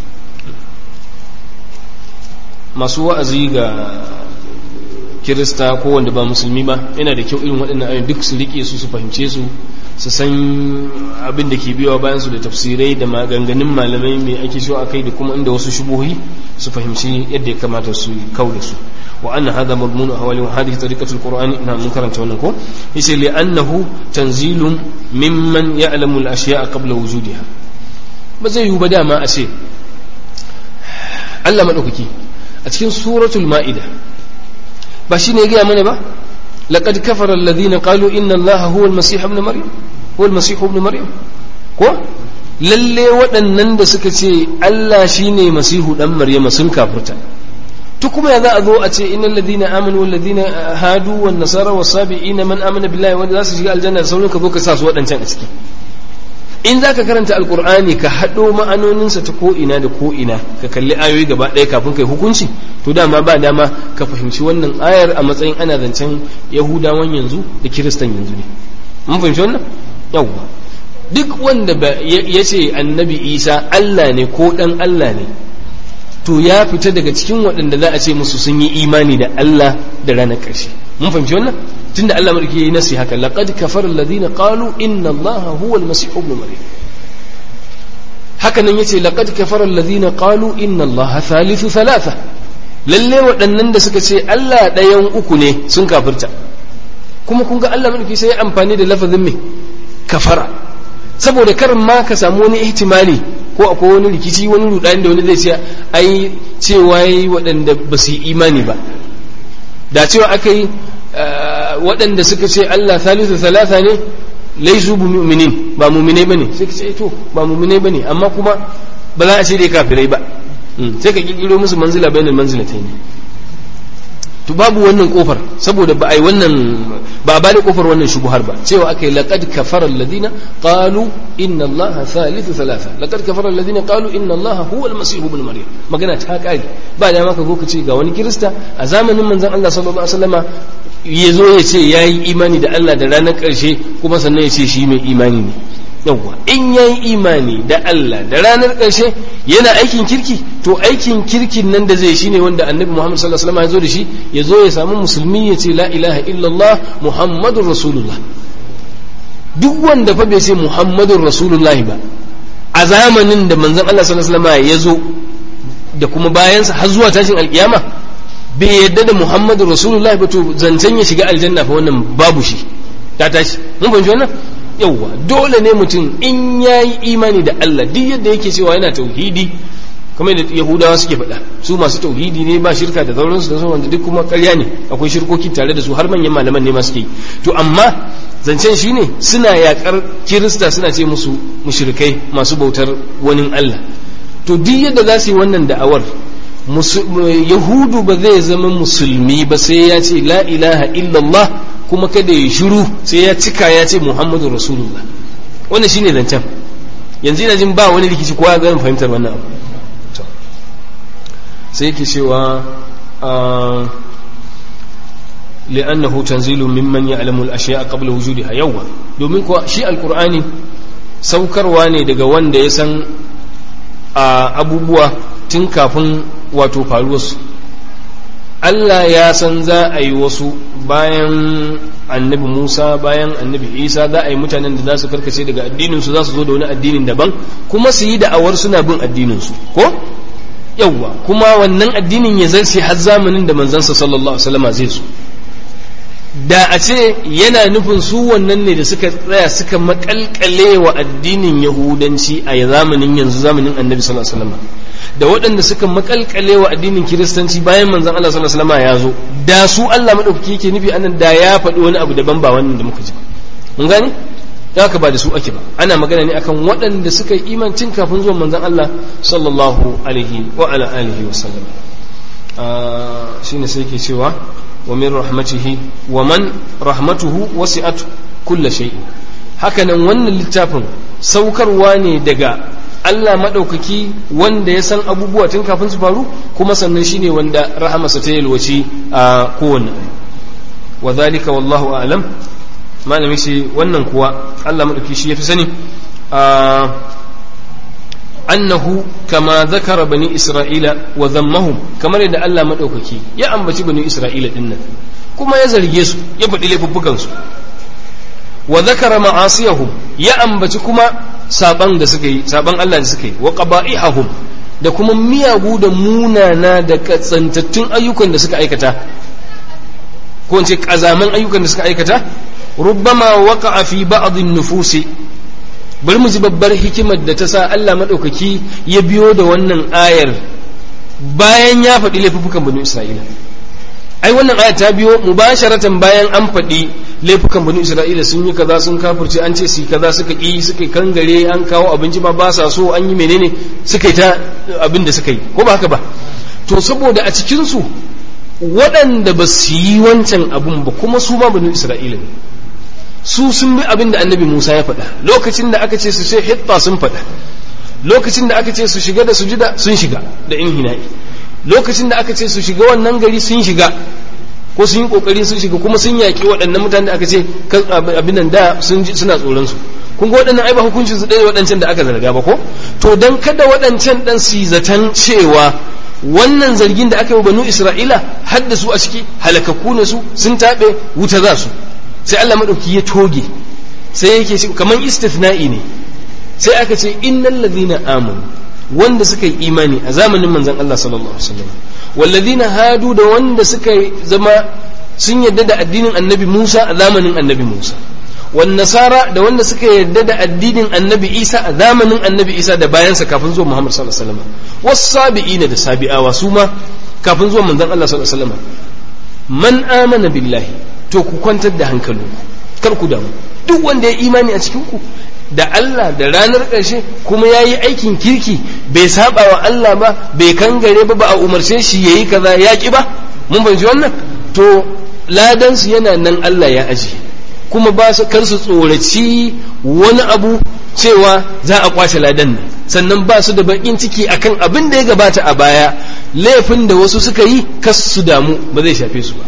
Masu wa'azi ga kirista ko wanda ba musulmi ba yana da kyau irin waɗannan ayoyin duk su rike su fahimce su su san abin da ke biyawa bayan su da tafsirai da maganganun malamai mai ake so a kai da kuma inda wasu shubuhi su fahimci yadda ya kamata su kau da su wa anna hadha madmun ahwali wa hadhihi tariqatu alqur'ani ina mun karanta wannan ko yace li annahu tanzilun mimman ya'lamu al-ashya'a qabla wujudiha ba zai yi ba dama a ce Allah madaukaki a cikin suratul ma'ida ba shine ya gaya mana ba laqad kafara alladhina qalu inna allaha huwa al-masih ibn maryam huwa al-masih ibn maryam ko lalle waɗannan da suka ce Allah shine masihu dan maryama sun kafirta to kuma ya za a zo a ce innal ladina amanu wal ladina hadu wan nasara was sabiina man amana billahi wa za su shiga aljanna sauran ka zo ka sa su waɗancan a ciki in za ka karanta alkur'ani ka haɗo ma'anoninsa ta ko'ina da ko'ina ka kalli ayoyi gaba ɗaya kafin kai hukunci to dama ba dama ka fahimci wannan ayar a matsayin ana zancen yahudawan yanzu da kiristan yanzu ne mun fahimci wannan yawwa duk wanda ya ce annabi isa Allah ne ko ɗan Allah ne to ya fita daga cikin waɗanda za a ce musu sun yi imani da Allah da ranar ƙarshe mun fahimci wannan tunda Allah madauki yayi nasi haka laqad kafara alladhina qalu inna allaha huwa almasih ibn maryam haka nan yace laqad kafara alladhina qalu inna allaha thalithu thalatha lalle waɗannan da suka ce Allah ɗayan uku ne sun kafirta kuma kun ga Allah madauki sai ya amfani da lafazin me kafara saboda kar ma ka samu wani ihtimali ko akwai wani rikici wani rudani da wani zai ce ai cewa yi waɗanda ba su yi imani ba da cewa aka yi waɗanda suka ce Allah thalithu thalatha ne laisu bu mu'minin ba mu'minai bane sai ka ce to ba mu'minai bane amma kuma ba za a ce dai kafirai ba sai ka kirkiro musu manzila bainal manzilatayn to babu wannan kofar saboda ba ai wannan ba a bada kofar wannan shubuhar ba cewa aka yi laqad kafara alladhina qalu inna allaha thalithu thalatha laqad kafara alladhina qalu inna allaha huwa almasih ibn maryam magana ta kare ba da ma ka zo ka ce ga wani kirista a zamanin manzon Allah sallallahu alaihi wasallama ya zo ya ce yayi imani da Allah da ranar karshe kuma sannan ya ce shi mai imani ne yawwa in yayi imani da Allah da ranar karshe yana aikin kirki to aikin kirkin nan da zai shine wanda annabi Muhammad sallallahu alaihi wasallam ya zo da shi ya zo ya samu musulmi ya ce la ilaha illallah muhammadur rasulullah duk wanda fa bai ce muhammadur rasulullah ba a zamanin da manzon Allah sallallahu alaihi wasallam ya zo da kuma bayansa har zuwa tashin alkiyama bai yadda da muhammadur rasulullah ba to zancen ya shiga aljanna fa wannan babu shi ta tashi mun fahimci wannan yawwa dole ne mutum in yayi imani da Allah duk yadda yake cewa yana tauhidi kamar da yahudawa suke faɗa su masu tauhidi ne ba shirka da sauransu da sauran duk kuma ƙarya ne akwai shirkoki tare da su har manyan malaman ne ma suke yi to amma zancen shine suna yakar kirista suna ce musu mushrikai masu bautar wani Allah to duk yadda za su yi wannan da'awar yahudu ba zai zama musulmi ba sai ya ce la ilaha illallah kuma kada ya shiru sai ya cika ya ce muhammadu rasulullah wannan shine zancen yanzu ina jin ba wani rikici kowa zai fahimtar wannan abu sai yake cewa li'annahu tanzilu mimman ya'lamu al-ashya'a qabla wujudiha yawwa domin kuwa shi alqur'ani saukarwa ne daga wanda ya san abubuwa tun kafin wato faruwarsu Allah ya san za a yi wasu bayan annabi Musa bayan annabi Isa za a yi mutanen da za su karkace daga addininsu za su zo da wani addinin daban kuma su yi da'awar suna bin addininsu ko yawwa kuma wannan addinin ya zarce har zamanin da manzansa sallallahu alaihi wasallam zai zo da a ce yana nufin su wannan ne da suka tsaya suka makalkale wa addinin yahudanci a zamanin yanzu zamanin annabi sallallahu alaihi wasallam da waɗanda suka makalkale wa addinin kiristanci bayan manzon Allah sallallahu alaihi wasallam ya zo da su Allah madaukaki yake nufi anan da ya faɗi wani abu daban ba wannan da muka ji mun gane haka ba da su ake ba, ana magana ne akan waɗanda suka yi imancin kafin zuwan manzon Allah sallallahu alaihi wa ala alihi wa sallam. Shine sai yake cewa wa min rahmatihi wa man rahmatuhu wasi'at kulla shay'in. Haka nan wannan littafin saukarwa ne daga Allah maɗaukaki wanda ya san abubuwa tun kafin su faru, kuma sannan shine wanda rahamarsa ta yalwaci a kowanne. Wa zalika wallahu a'lam. Malami ce wannan kuwa Allah maɗauki shi ya fi sani. Annahu kama zakara bani Isra'ila wa zammahum, kamar yadda Allah maɗaukaki ya ambaci bani Isra'ila dinnan kuma ya zarge su, ya faɗi laifuffukan su. Wa zakara ma'asiyahum, ya ambaci kuma saban da suka yi, saban Allah da suka yi. Wa qaba'ihum, da kuma miyagu da munana da katsantattun ayyukan da suka aikata, ko in ce kazaman ayyukan da suka aikata. Rubbama waqa'a fi ba'd an-nufusi, bari mu ji babbar hikimar da ta sa Allah madaukaki ya biyo da wannan ayar bayan ya faɗi laifukan bani Isra'ila. Ai wannan ayar ta biyo mubasharatan bayan an faɗi laifukan bani Isra'ila, sun yi kaza, sun kafirce, an ce su kaza, suka ƙi, suka kangare, an kawo abinci ba sa so, an yi menene, suka yi ta abin da suka yi, ko ba haka ba. To saboda a cikin su waɗanda ba su yi wancan abun ba kuma su ma bani Isra'ila ne, su sun bi abin da annabi Musa ya faɗa. Lokacin da aka ce su sai hitta sun faɗa, lokacin da aka ce su shiga da sujida sun shiga da inhina'i, lokacin da aka ce su shiga wannan gari sun shiga, ko sun yi kokari sun shiga, kuma sun yaƙi waɗannan mutanen da aka ce abin nan da suna tsoron su. Kun ga waɗannan ai ba hukuncin su ɗaya waɗancan da aka zarga ba ko? To dan kada waɗancan ɗan su zaton cewa wannan zargin da aka yi banu Isra'ila hadda su a ciki halakakku ne su, sun taɓe wuta za su, sai Allah maɗauki ya toge, sai yake kamar istithna'i ne, sai aka ce innal ladhina amanu, wanda suka yi imani a zamanin manzon Allah sallallahu alaihi wasallam, walladhina hadu, da wanda suka zama sun yadda da addinin annabi Musa a zamanin annabi Musa, wan nasara, da wanda suka yadda da addinin annabi Isa a zamanin annabi Isa da bayansa kafin zuwa Muhammad sallallahu alaihi wasallam, was sabiina, da sabi'awa su ma kafin zuwa manzon Allah sallallahu alaihi wasallam. Man amana billahi, to ku kwantar da hankalinku, kar ku damu, duk wanda ya imani a cikin ku da Allah da ranar ƙarshe kuma ya yi aikin kirki, bai saba wa Allah ba, bai kangare ba a umarce shi ya yi kaza ya ƙi ba, mun fahimci wannan, to ladansu yana nan Allah ya aji, kuma ba su kar su tsoraci wani abu cewa za a kwace ladan nan, sannan ba su da bakin ciki akan abin da ya gabata a baya, laifin da wasu suka yi kas su damu, ba zai shafe su ba.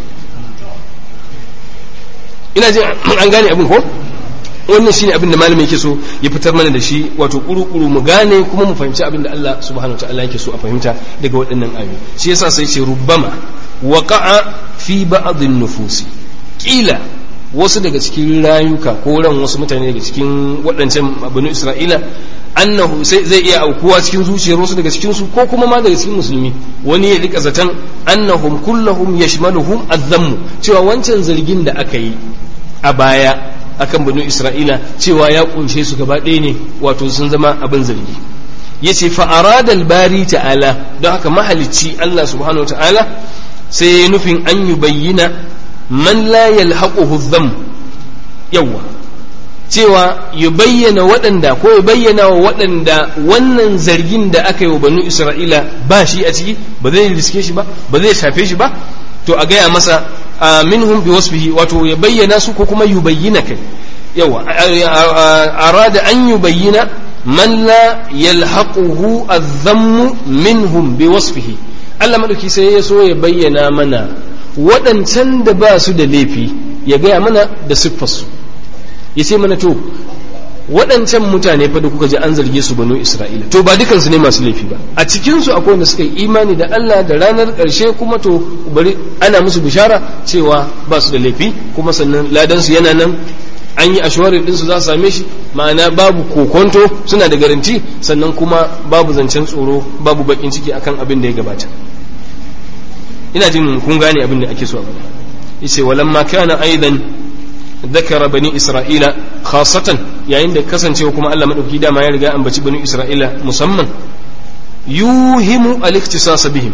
Ina jin an gane abin ko? Wannan shine abin da malamin yake so ya fitar mana da shi, wato kuru-kuru mu gane kuma mu fahimci abin da Allah subhanahu wataala yake so a fahimta daga waɗannan ayoyi. Shi yasa sai ce rubbama waqa'a fi ba'd an-nufusi, kila wasu daga cikin rayuka ko ran wasu mutane daga cikin waɗancan banu Isra'ila, annahu sai zai iya aukuwa cikin zuciyar wasu daga cikin su, ko kuma ma daga cikin musulmi, wani ya rika zaton annahum kulluhum yashmaluhum adh-dhamm, cewa wancan zargin da aka yi a baya akan banu Isra'ila cewa ya kunshe su gaba ɗaya ne, wato sun zama abin zargi. Yace fa arada al-bari ta'ala, don haka mahalicci Allah subhanahu ta'ala sai ya nufin an yubayyana man la yalhaquhu adh-dhamm, yawa cewa ya bayyana waɗanda, ko ya bayyana wa waɗanda wannan zargin da aka yi wa banu Isra'ila ba shi a ciki, ba zai riske shi ba, ba zai shafe shi ba, to a gaya masa minhum bi wasfihi, wato ya bayyana su ko kuma yubayyina kai, yawa arada an yubayyina man la yalhaquhu adh-dhamm minhum bi wasfihi. Allah madauki sai ya so ya bayyana mana waɗancan da ba su da laifi, ya gaya mana da siffarsu, ya ce mana to waɗancan mutane fa da kuka ji an zarge su banu Isra'ila, to ba dukansu ne masu laifi ba, a cikinsu akwai wanda suka yi imani da Allah da ranar ƙarshe, kuma to bari ana musu bishara cewa ba su da laifi, kuma sannan ladansu yana nan, an yi ashwarin ɗinsu za su same shi, ma'ana babu kokonto, suna da garanti, sannan kuma babu zancen tsoro, babu bakin ciki akan abin da ya gabata. Ina jin kun gane abin da ake so a gaba. Yace walamma kana aidan ذكر بني إسرائيل خاصة يعني ده كسنتي وكما الله مدوكي دا ما يرجع أن بتي بني إسرائيل مسمى يوهم الاختصاص بهم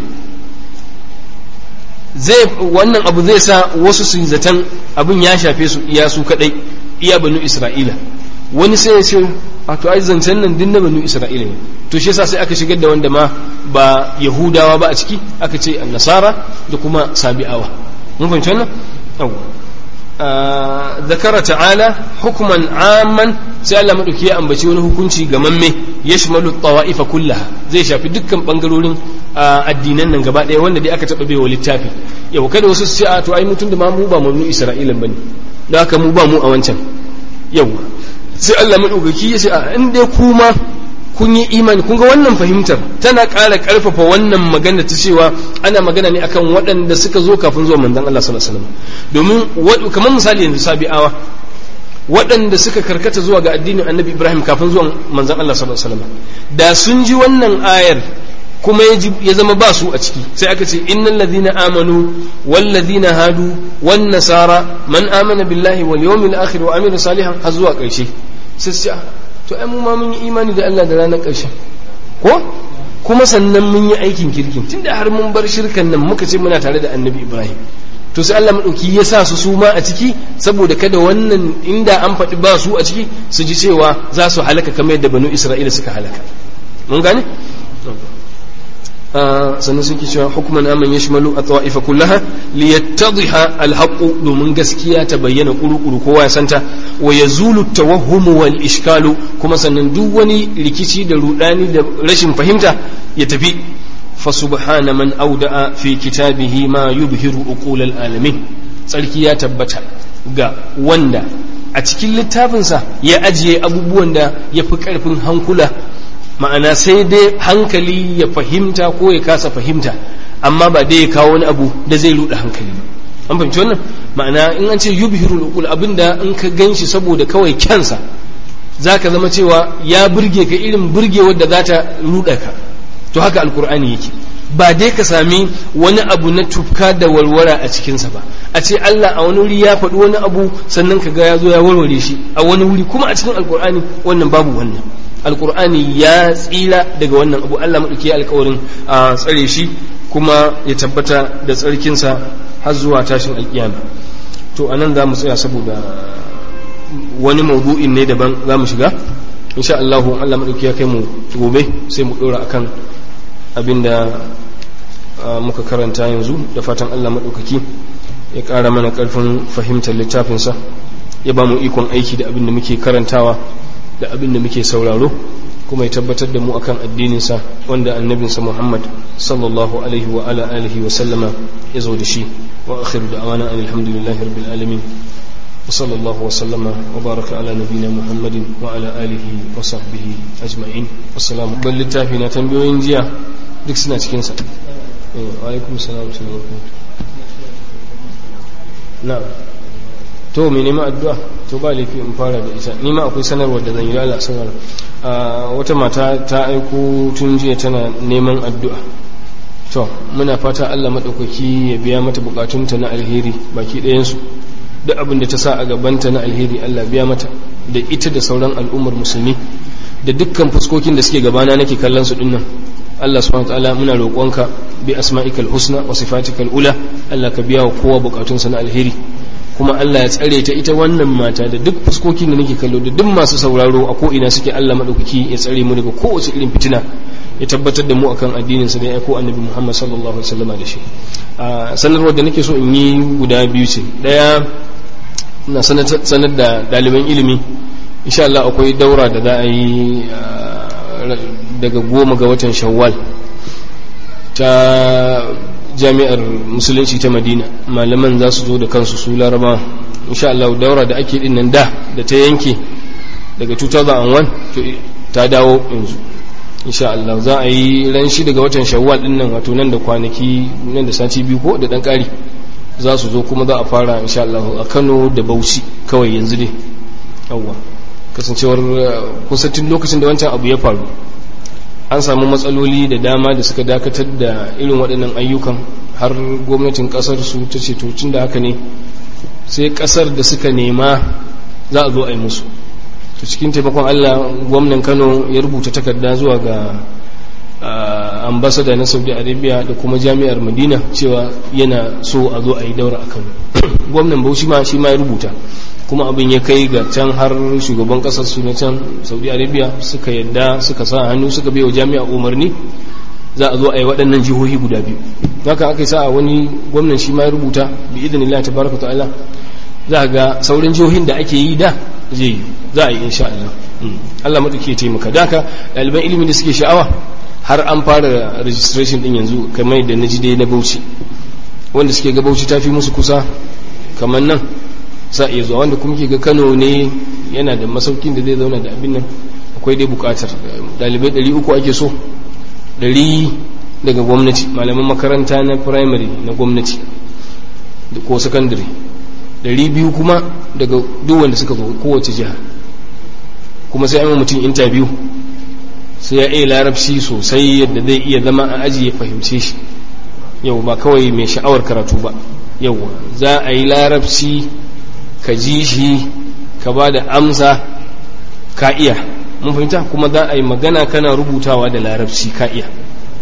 zai wannan abu zai sa wasu su zaton abin ya shafe su iya su kadai iya banu Isra'ila, wani sai ya ce a to ai zancen nan din na banu isra'ila ne, to shi yasa sai aka shigar da wanda ma ba yahudawa ba a ciki, aka ce nasara da kuma sabi'awa. mun fahimci wannan? ذكر تعالى حكما عاما sai Allah madauki ya ambaci wani hukunci gamamme yashmalu tawa'ifa kullaha, zai shafi dukkan bangarorin addinan nan gaba daya wanda dai aka taba baiwa littafi. yau kada wasu su ce a to ai mutun da ma mu ba mu Isra'ilan bane, da haka mu ba mu a wancan. yau sai Allah madauki ya ce a in dai kuma kun yi imani, kun ga wannan fahimtar tana ƙara ƙarfafa wannan magana ta cewa ana magana ne akan waɗanda suka zo kafin zuwa manzon Allah sallallahu alaihi wasallam. domin kamar misali yanzu sabi'awa waɗanda suka karkata zuwa ga addinin annabi Ibrahim kafin zuwa manzon Allah sallallahu alaihi wasallam, da sun ji wannan ayar kuma ya zama ba su a ciki, sai aka ce innal ladhina amanu wal ladhina hadu wan nasara man amana billahi wal yawmil akhir wa amila salihan har zuwa ƙarshe. sai su ce to ai mu ma mun yi imani da Allah da ranar ƙarshe ko kuma sannan mun yi aikin kirkin, tunda har mun bar shirkan nan muka ce muna tare da annabi Ibrahim, to sai Allah madauki ya sa su ma a ciki saboda kada wannan inda an faɗi ba su a ciki su ji cewa za su halaka kamar yadda banu Isra'ila suka halaka. mun gane? sannan suke cewa hukuman aman yashmalu at-ta'ifa kullaha liyattadhiha al-haqq, domin gaskiya ta bayyana kuru-kuru kowa ya santa, wa yazulu at-tawahhum wal ishkalu, kuma sannan duk wani rikici da rudani da rashin fahimta ya tafi. fa subhana man awda'a fi kitabihi ma yubhiru uqul al-alamin, tsarki ya tabbata ga wanda a cikin littafinsa ya ajiye abubuwan da yafi karfin hankula, ma'ana sai dai hankali ya fahimta ko ya kasa fahimta, amma ba dai ya kawo wani abu da zai ruɗa hankali ba. an fahimci wannan? ma'ana in an ce yubhirul uqul, abinda in ka ganshi saboda kawai kyansa zaka zama cewa ya burge ka irin burgewar da za ta ruɗa ka, to haka alkur'ani yake. ba dai ka sami wani abu na tufka da warwara a cikinsa ba, a ce Allah a wani wuri ya faɗi wani abu sannan ka ga ya zo ya warware shi a wani wuri kuma a cikin alkur'ani, wannan babu wannan. alkur'ani ya tsira daga wannan abu, Allah maɗauki ya alkawarin a tsare shi kuma ya tabbata da tsarkinsa har zuwa tashin alkiyama. to anan za mu tsaya saboda wani mawdu'in ne daban za mu shiga insha Allah. Allah maɗauki ya kai mu gobe sai mu ɗora akan abinda muka karanta yanzu, da fatan Allah maɗaukaki ya ƙara mana ƙarfin fahimtar littafinsa, ya ba mu ikon aiki da abinda muke karantawa da abin da muke sauraro, kuma ya tabbatar da mu akan addininsa wanda annabinsa Muhammad sallallahu alaihi wa ala alihi wa sallama ya zo da shi. wa akhiru da'wana alhamdulillahi rabbil alamin wa sallallahu wa sallama wa baraka ala nabiyyina Muhammadin wa ala alihi wa sahbihi ajma'in. assalamu bal littafi na tambayoyin jiya duk suna cikin sa. wa alaikum assalam wa rahmatullahi. na'am, to me nema addu'a, to ba laifi in fara da ita. ni ma akwai sanarwar da zan yi da sanar. wata mata ta aiko tun jiya tana neman addu'a, to muna fata Allah madaukaki ya biya mata bukatunta na alheri baki ɗayan su, duk abin da ta sa a gabanta na alheri Allah biya mata, da ita da sauran al'ummar musulmi, da dukkan fuskokin da suke gabana nake kallon su dinnan. Allah subhanahu wa ta'ala muna roƙonka bi asma'ikal husna wa sifatikal ula, Allah ka biya wa kowa bukatunsa na alheri, kuma Allah ya tsare ta ita wannan mata da duk fuskokin da nake kallo da duk masu sauraro a ko ina suke. Allah madaukaki ya tsare mu daga kowace irin fitina, ya tabbatar da mu akan addinin sa da ya aiko annabi Muhammad sallallahu alaihi wasallam da shi. sanarwar da nake so in yi guda biyu ce. daya, ina sanar da ɗaliban ilimi insha Allah akwai daura da za a yi daga 10 ga watan Shawwal ta jami'ar musulunci ta Madina. malaman za su zo da kansu su Laraba insha Allah. daura da ake din nan da ta yanke daga 2001 to ta dawo yanzu insha Allah. za a yi ran 6 daga watan Shawwal din nan, wato nan da kwanaki, nan da sati biyu ko da dan kari za su zo, kuma za a fara insha Allah a Kano da Bauchi kawai yanzu dai. yawwa, kasancewar kusatin lokacin da wancan abu ya faru an samu matsaloli da dama da suka dakatar da irin waɗannan ayyukan, har gwamnatin ƙasar su ta ce tun da haka ne sai ƙasar da suka nema za a zo a yi musu. to cikin taimakon Allah gwamnan Kano ya rubuta takarda zuwa ga ambasada na Saudi Arabia da kuma jami'ar Madina cewa yana so a zo a yi daura a Kano. gwamnan Bauchi ma shi ma ya rubuta kuma abin ya kai ga can har shugaban kasar su na can Saudi Arabia suka yadda suka sa hannu suka bai wa jami'a umarni za a zo a yi waɗannan jihohi guda biyu. Haka aka yi sa wani gwamnan shi ma ya rubuta bi idinillahi tabaraka ta'ala, za ga sauran jihohin da ake yi da zai yi, za a yi insha Allah. Allah madauki ya taimaka. Da haka ɗaliban ilimi da suke sha'awa har an fara registration din yanzu, kamar da naji dai na Bauchi, wanda suke ga Bauchi ta fi musu kusa kamar nan sa iya zuwa, wanda kuma ke ga Kano ne yana da masaukin da zai zauna da abin nan, akwai dai bukatar ɗalibai 300 ake so, 100 daga gwamnati, malaman makaranta na primary na gwamnati ko secondary, 200 kuma daga duk wanda suka zo kowace jiha, kuma sai an yi mutum interview, sai ya iya larabci sosai yadda zai iya zama a aji ya fahimce shi. Yau ba kawai mai sha'awar karatu ba, yau za a yi larabci ka ji shi ka ba da amsa ka iya, mun fahimta, kuma za a yi magana kana rubutawa da larabci ka iya.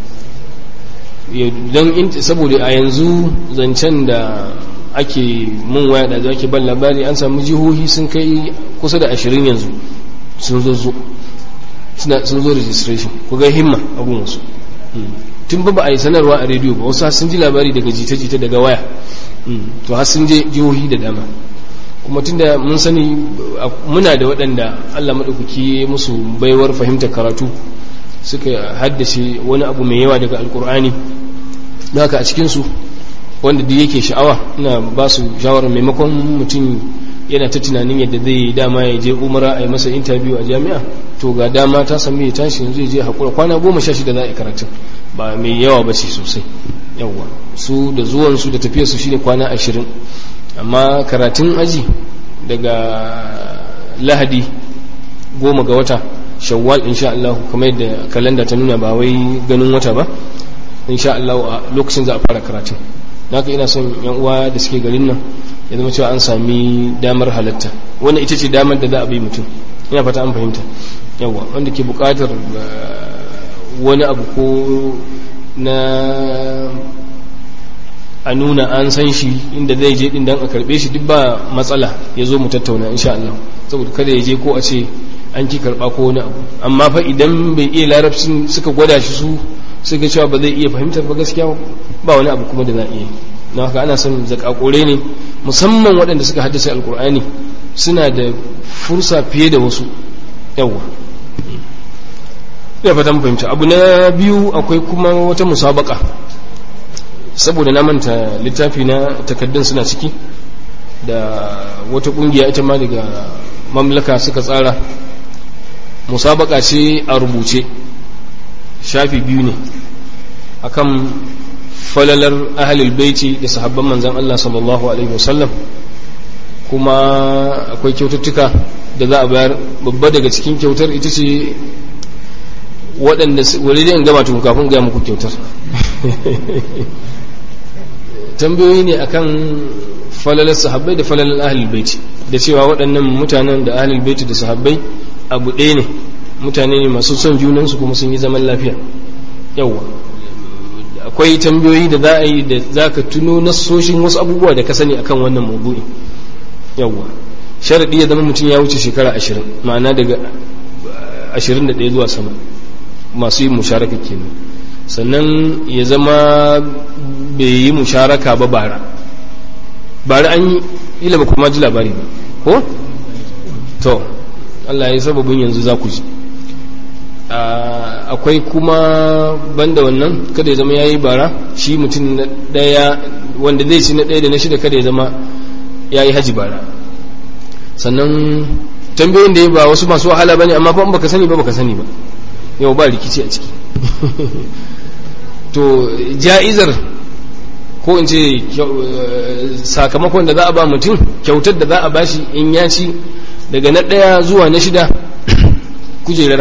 Don saboda a yanzu zancen da ake mun waya da ake ban labari, an samu jihohi sun kai kusa da 20 yanzu sun zo registration. Ku ga himma abun wasu tun ba a yi sanarwa a rediyo ba, wasu sun ji labari daga jita-jita daga waya, to har sun je jihohi da dama. Kuma tunda mun sani muna da waɗanda Allah maɗaukaki musu baiwar fahimtar karatu, suka haddace wani abu mai yawa daga alkur'ani, da haka a cikinsu wanda duk yake sha'awa ina ba su shawarar, maimakon mutum yana ta tunanin yadda zai dama ya je umara a yi masa interview a jami'a, to ga dama ta sami ya tashi yanzu ya je haƙura. Kwana 16 za a yi karatun, ba mai yawa ba ce sosai. Yawwa su da zuwansu da tafiyarsu shine kwana 20, amma karatun aji daga Lahadi 10 ga wata Shawwal insha Allah, kamar yadda kalanda ta nuna, ba wai ganin wata ba, insha Allah a lokacin za a fara karatun. Haka ina son yan uwa da suke garin nan ya zama cewa an sami damar halatta. Wannan ita ce damar da za a bai mutum, ina fata an fahimta. Yawa wanda ke bukatar wani abu ko na a nuna an san shi inda zai je din dan a karbe shi, duk ba matsala, ya zo mu tattauna insha Allah, saboda kada ya je ko a ce an ki karba ko wani abu. Amma fa idan bai iya larabcin suka gwada shi su sai ga cewa ba zai iya fahimtar ba, gaskiya ba wani abu kuma da za a iya. Na haka ana son zakakore ne, musamman waɗanda suka haddace alkur'ani suna da fursa fiye da wasu. Yawwa ya fata mu fahimta. Abu na biyu, akwai kuma wata musabaka, saboda na manta littafi na takaddun suna ciki, da wata kungiya ita ma daga mamlaka suka tsara. Musabaka ce a rubuce, shafi 2 ne, akan falalar ahlul baiti da sahabban manzon Allah sallallahu alaihi wasallam. Kuma akwai kyaututtuka da za a bayar. Babba daga cikin kyautar ita ce waɗanda wani zai gama tun kafin ga muku kyautar tambayoyi ne akan falalar sahabbai da falalar ahlul baiti, da cewa waɗannan mutanen da ahlul baiti da sahabbai abu ɗaya ne, mutane ne masu son junansu kuma sun yi zaman lafiya. Yawwa akwai tambayoyi da za a yi da za ka tuno nassoshin wasu abubuwa da ka sani akan wannan maudu'i. Yawwa sharaɗi ya zama mutum ya wuce shekara 20, ma'ana daga 21 zuwa sama, masu yin musharaka kenan. Sannan ya zama bai yi musharaka ba bara an yi ila ba kuma ji labari ba ko to Allah ya sababin yanzu za ku ji. Akwai kuma banda wannan, kada ya zama ya yi bara shi mutum na ɗaya, wanda zai ci na 1 da na 6 kada ya zama ya yi haji bara. Sannan tambayoyin da ya ba wasu masu wahala ba ne, amma fa baka sani ba yau ba rikici a ciki to ja'izar ko in ce sakamakon da za a ba mutum, kyautar da za a bashi in ya ci daga na 1 zuwa na 6 kujerar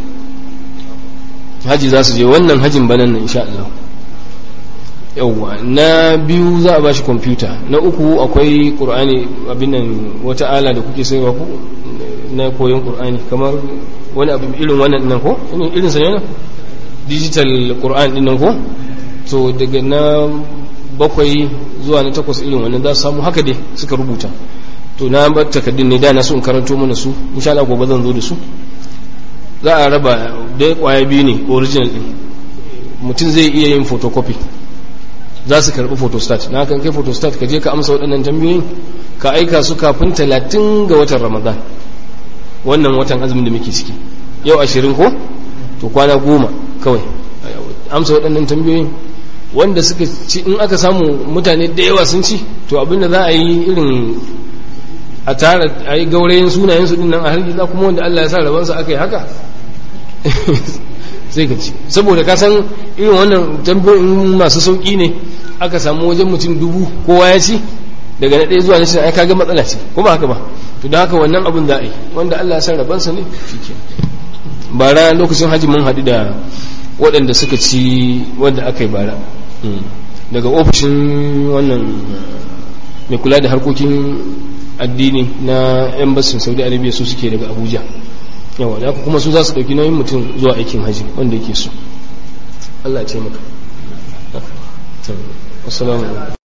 haji za su je wannan hajin banan nan insha Allah. Yawwa na 2 za a bashi kwamfuta, na 3 akwai Qur'ani, abin nan wata ala da kuke sayarwa ku na koyon Qur'ani, kamar wani abu irin wannan nan ko irin sa ne digital Qur'an din nan ko, to daga na 7 zuwa na 8 irin wannan za su samu, haka dai suka rubuta. to na bar takaddun ne da na so in karanto mana su insha Allah gobe zan zo da su. Za a raba da kwaya biyu ne original din, mutum zai iya yin photocopy, za su karbi photostat. Na kan kai photostat ka je ka amsa waɗannan tambayoyin ka aika su kafin 30 ga watan Ramadan, wannan watan azumin da muke ciki yau 20 ko to kwana 10 kawai amsa waɗannan tambayoyin wanda suka ci. In aka samu mutane da yawa sun ci to abinda za a yi irin a tara a yi gaurayen sunayen su dinnan a hargitsa, kuma wanda Allah ya sa rabansa aka yi haka sai ka ci. Saboda ka san irin wannan tambayoyin masu sauki ne, aka samu wajen mutum 1000 kowa ya ci daga na ɗaya zuwa na shida, ai kaga matsala ce ko ba haka ba. to da haka wannan abin za a yi wanda Allah ya san rabansa ne shike. Bara lokacin haji mun haɗu da waɗanda suka ci wanda aka yi bara daga ofishin wannan mai kula da harkokin addini na embassy Saudi Arabia, su suke daga Abuja yawa da kuma su za su ɗauki nauyin mutum zuwa aikin haji wanda yake so. Allah ya taimaka. Assalamu alaikum.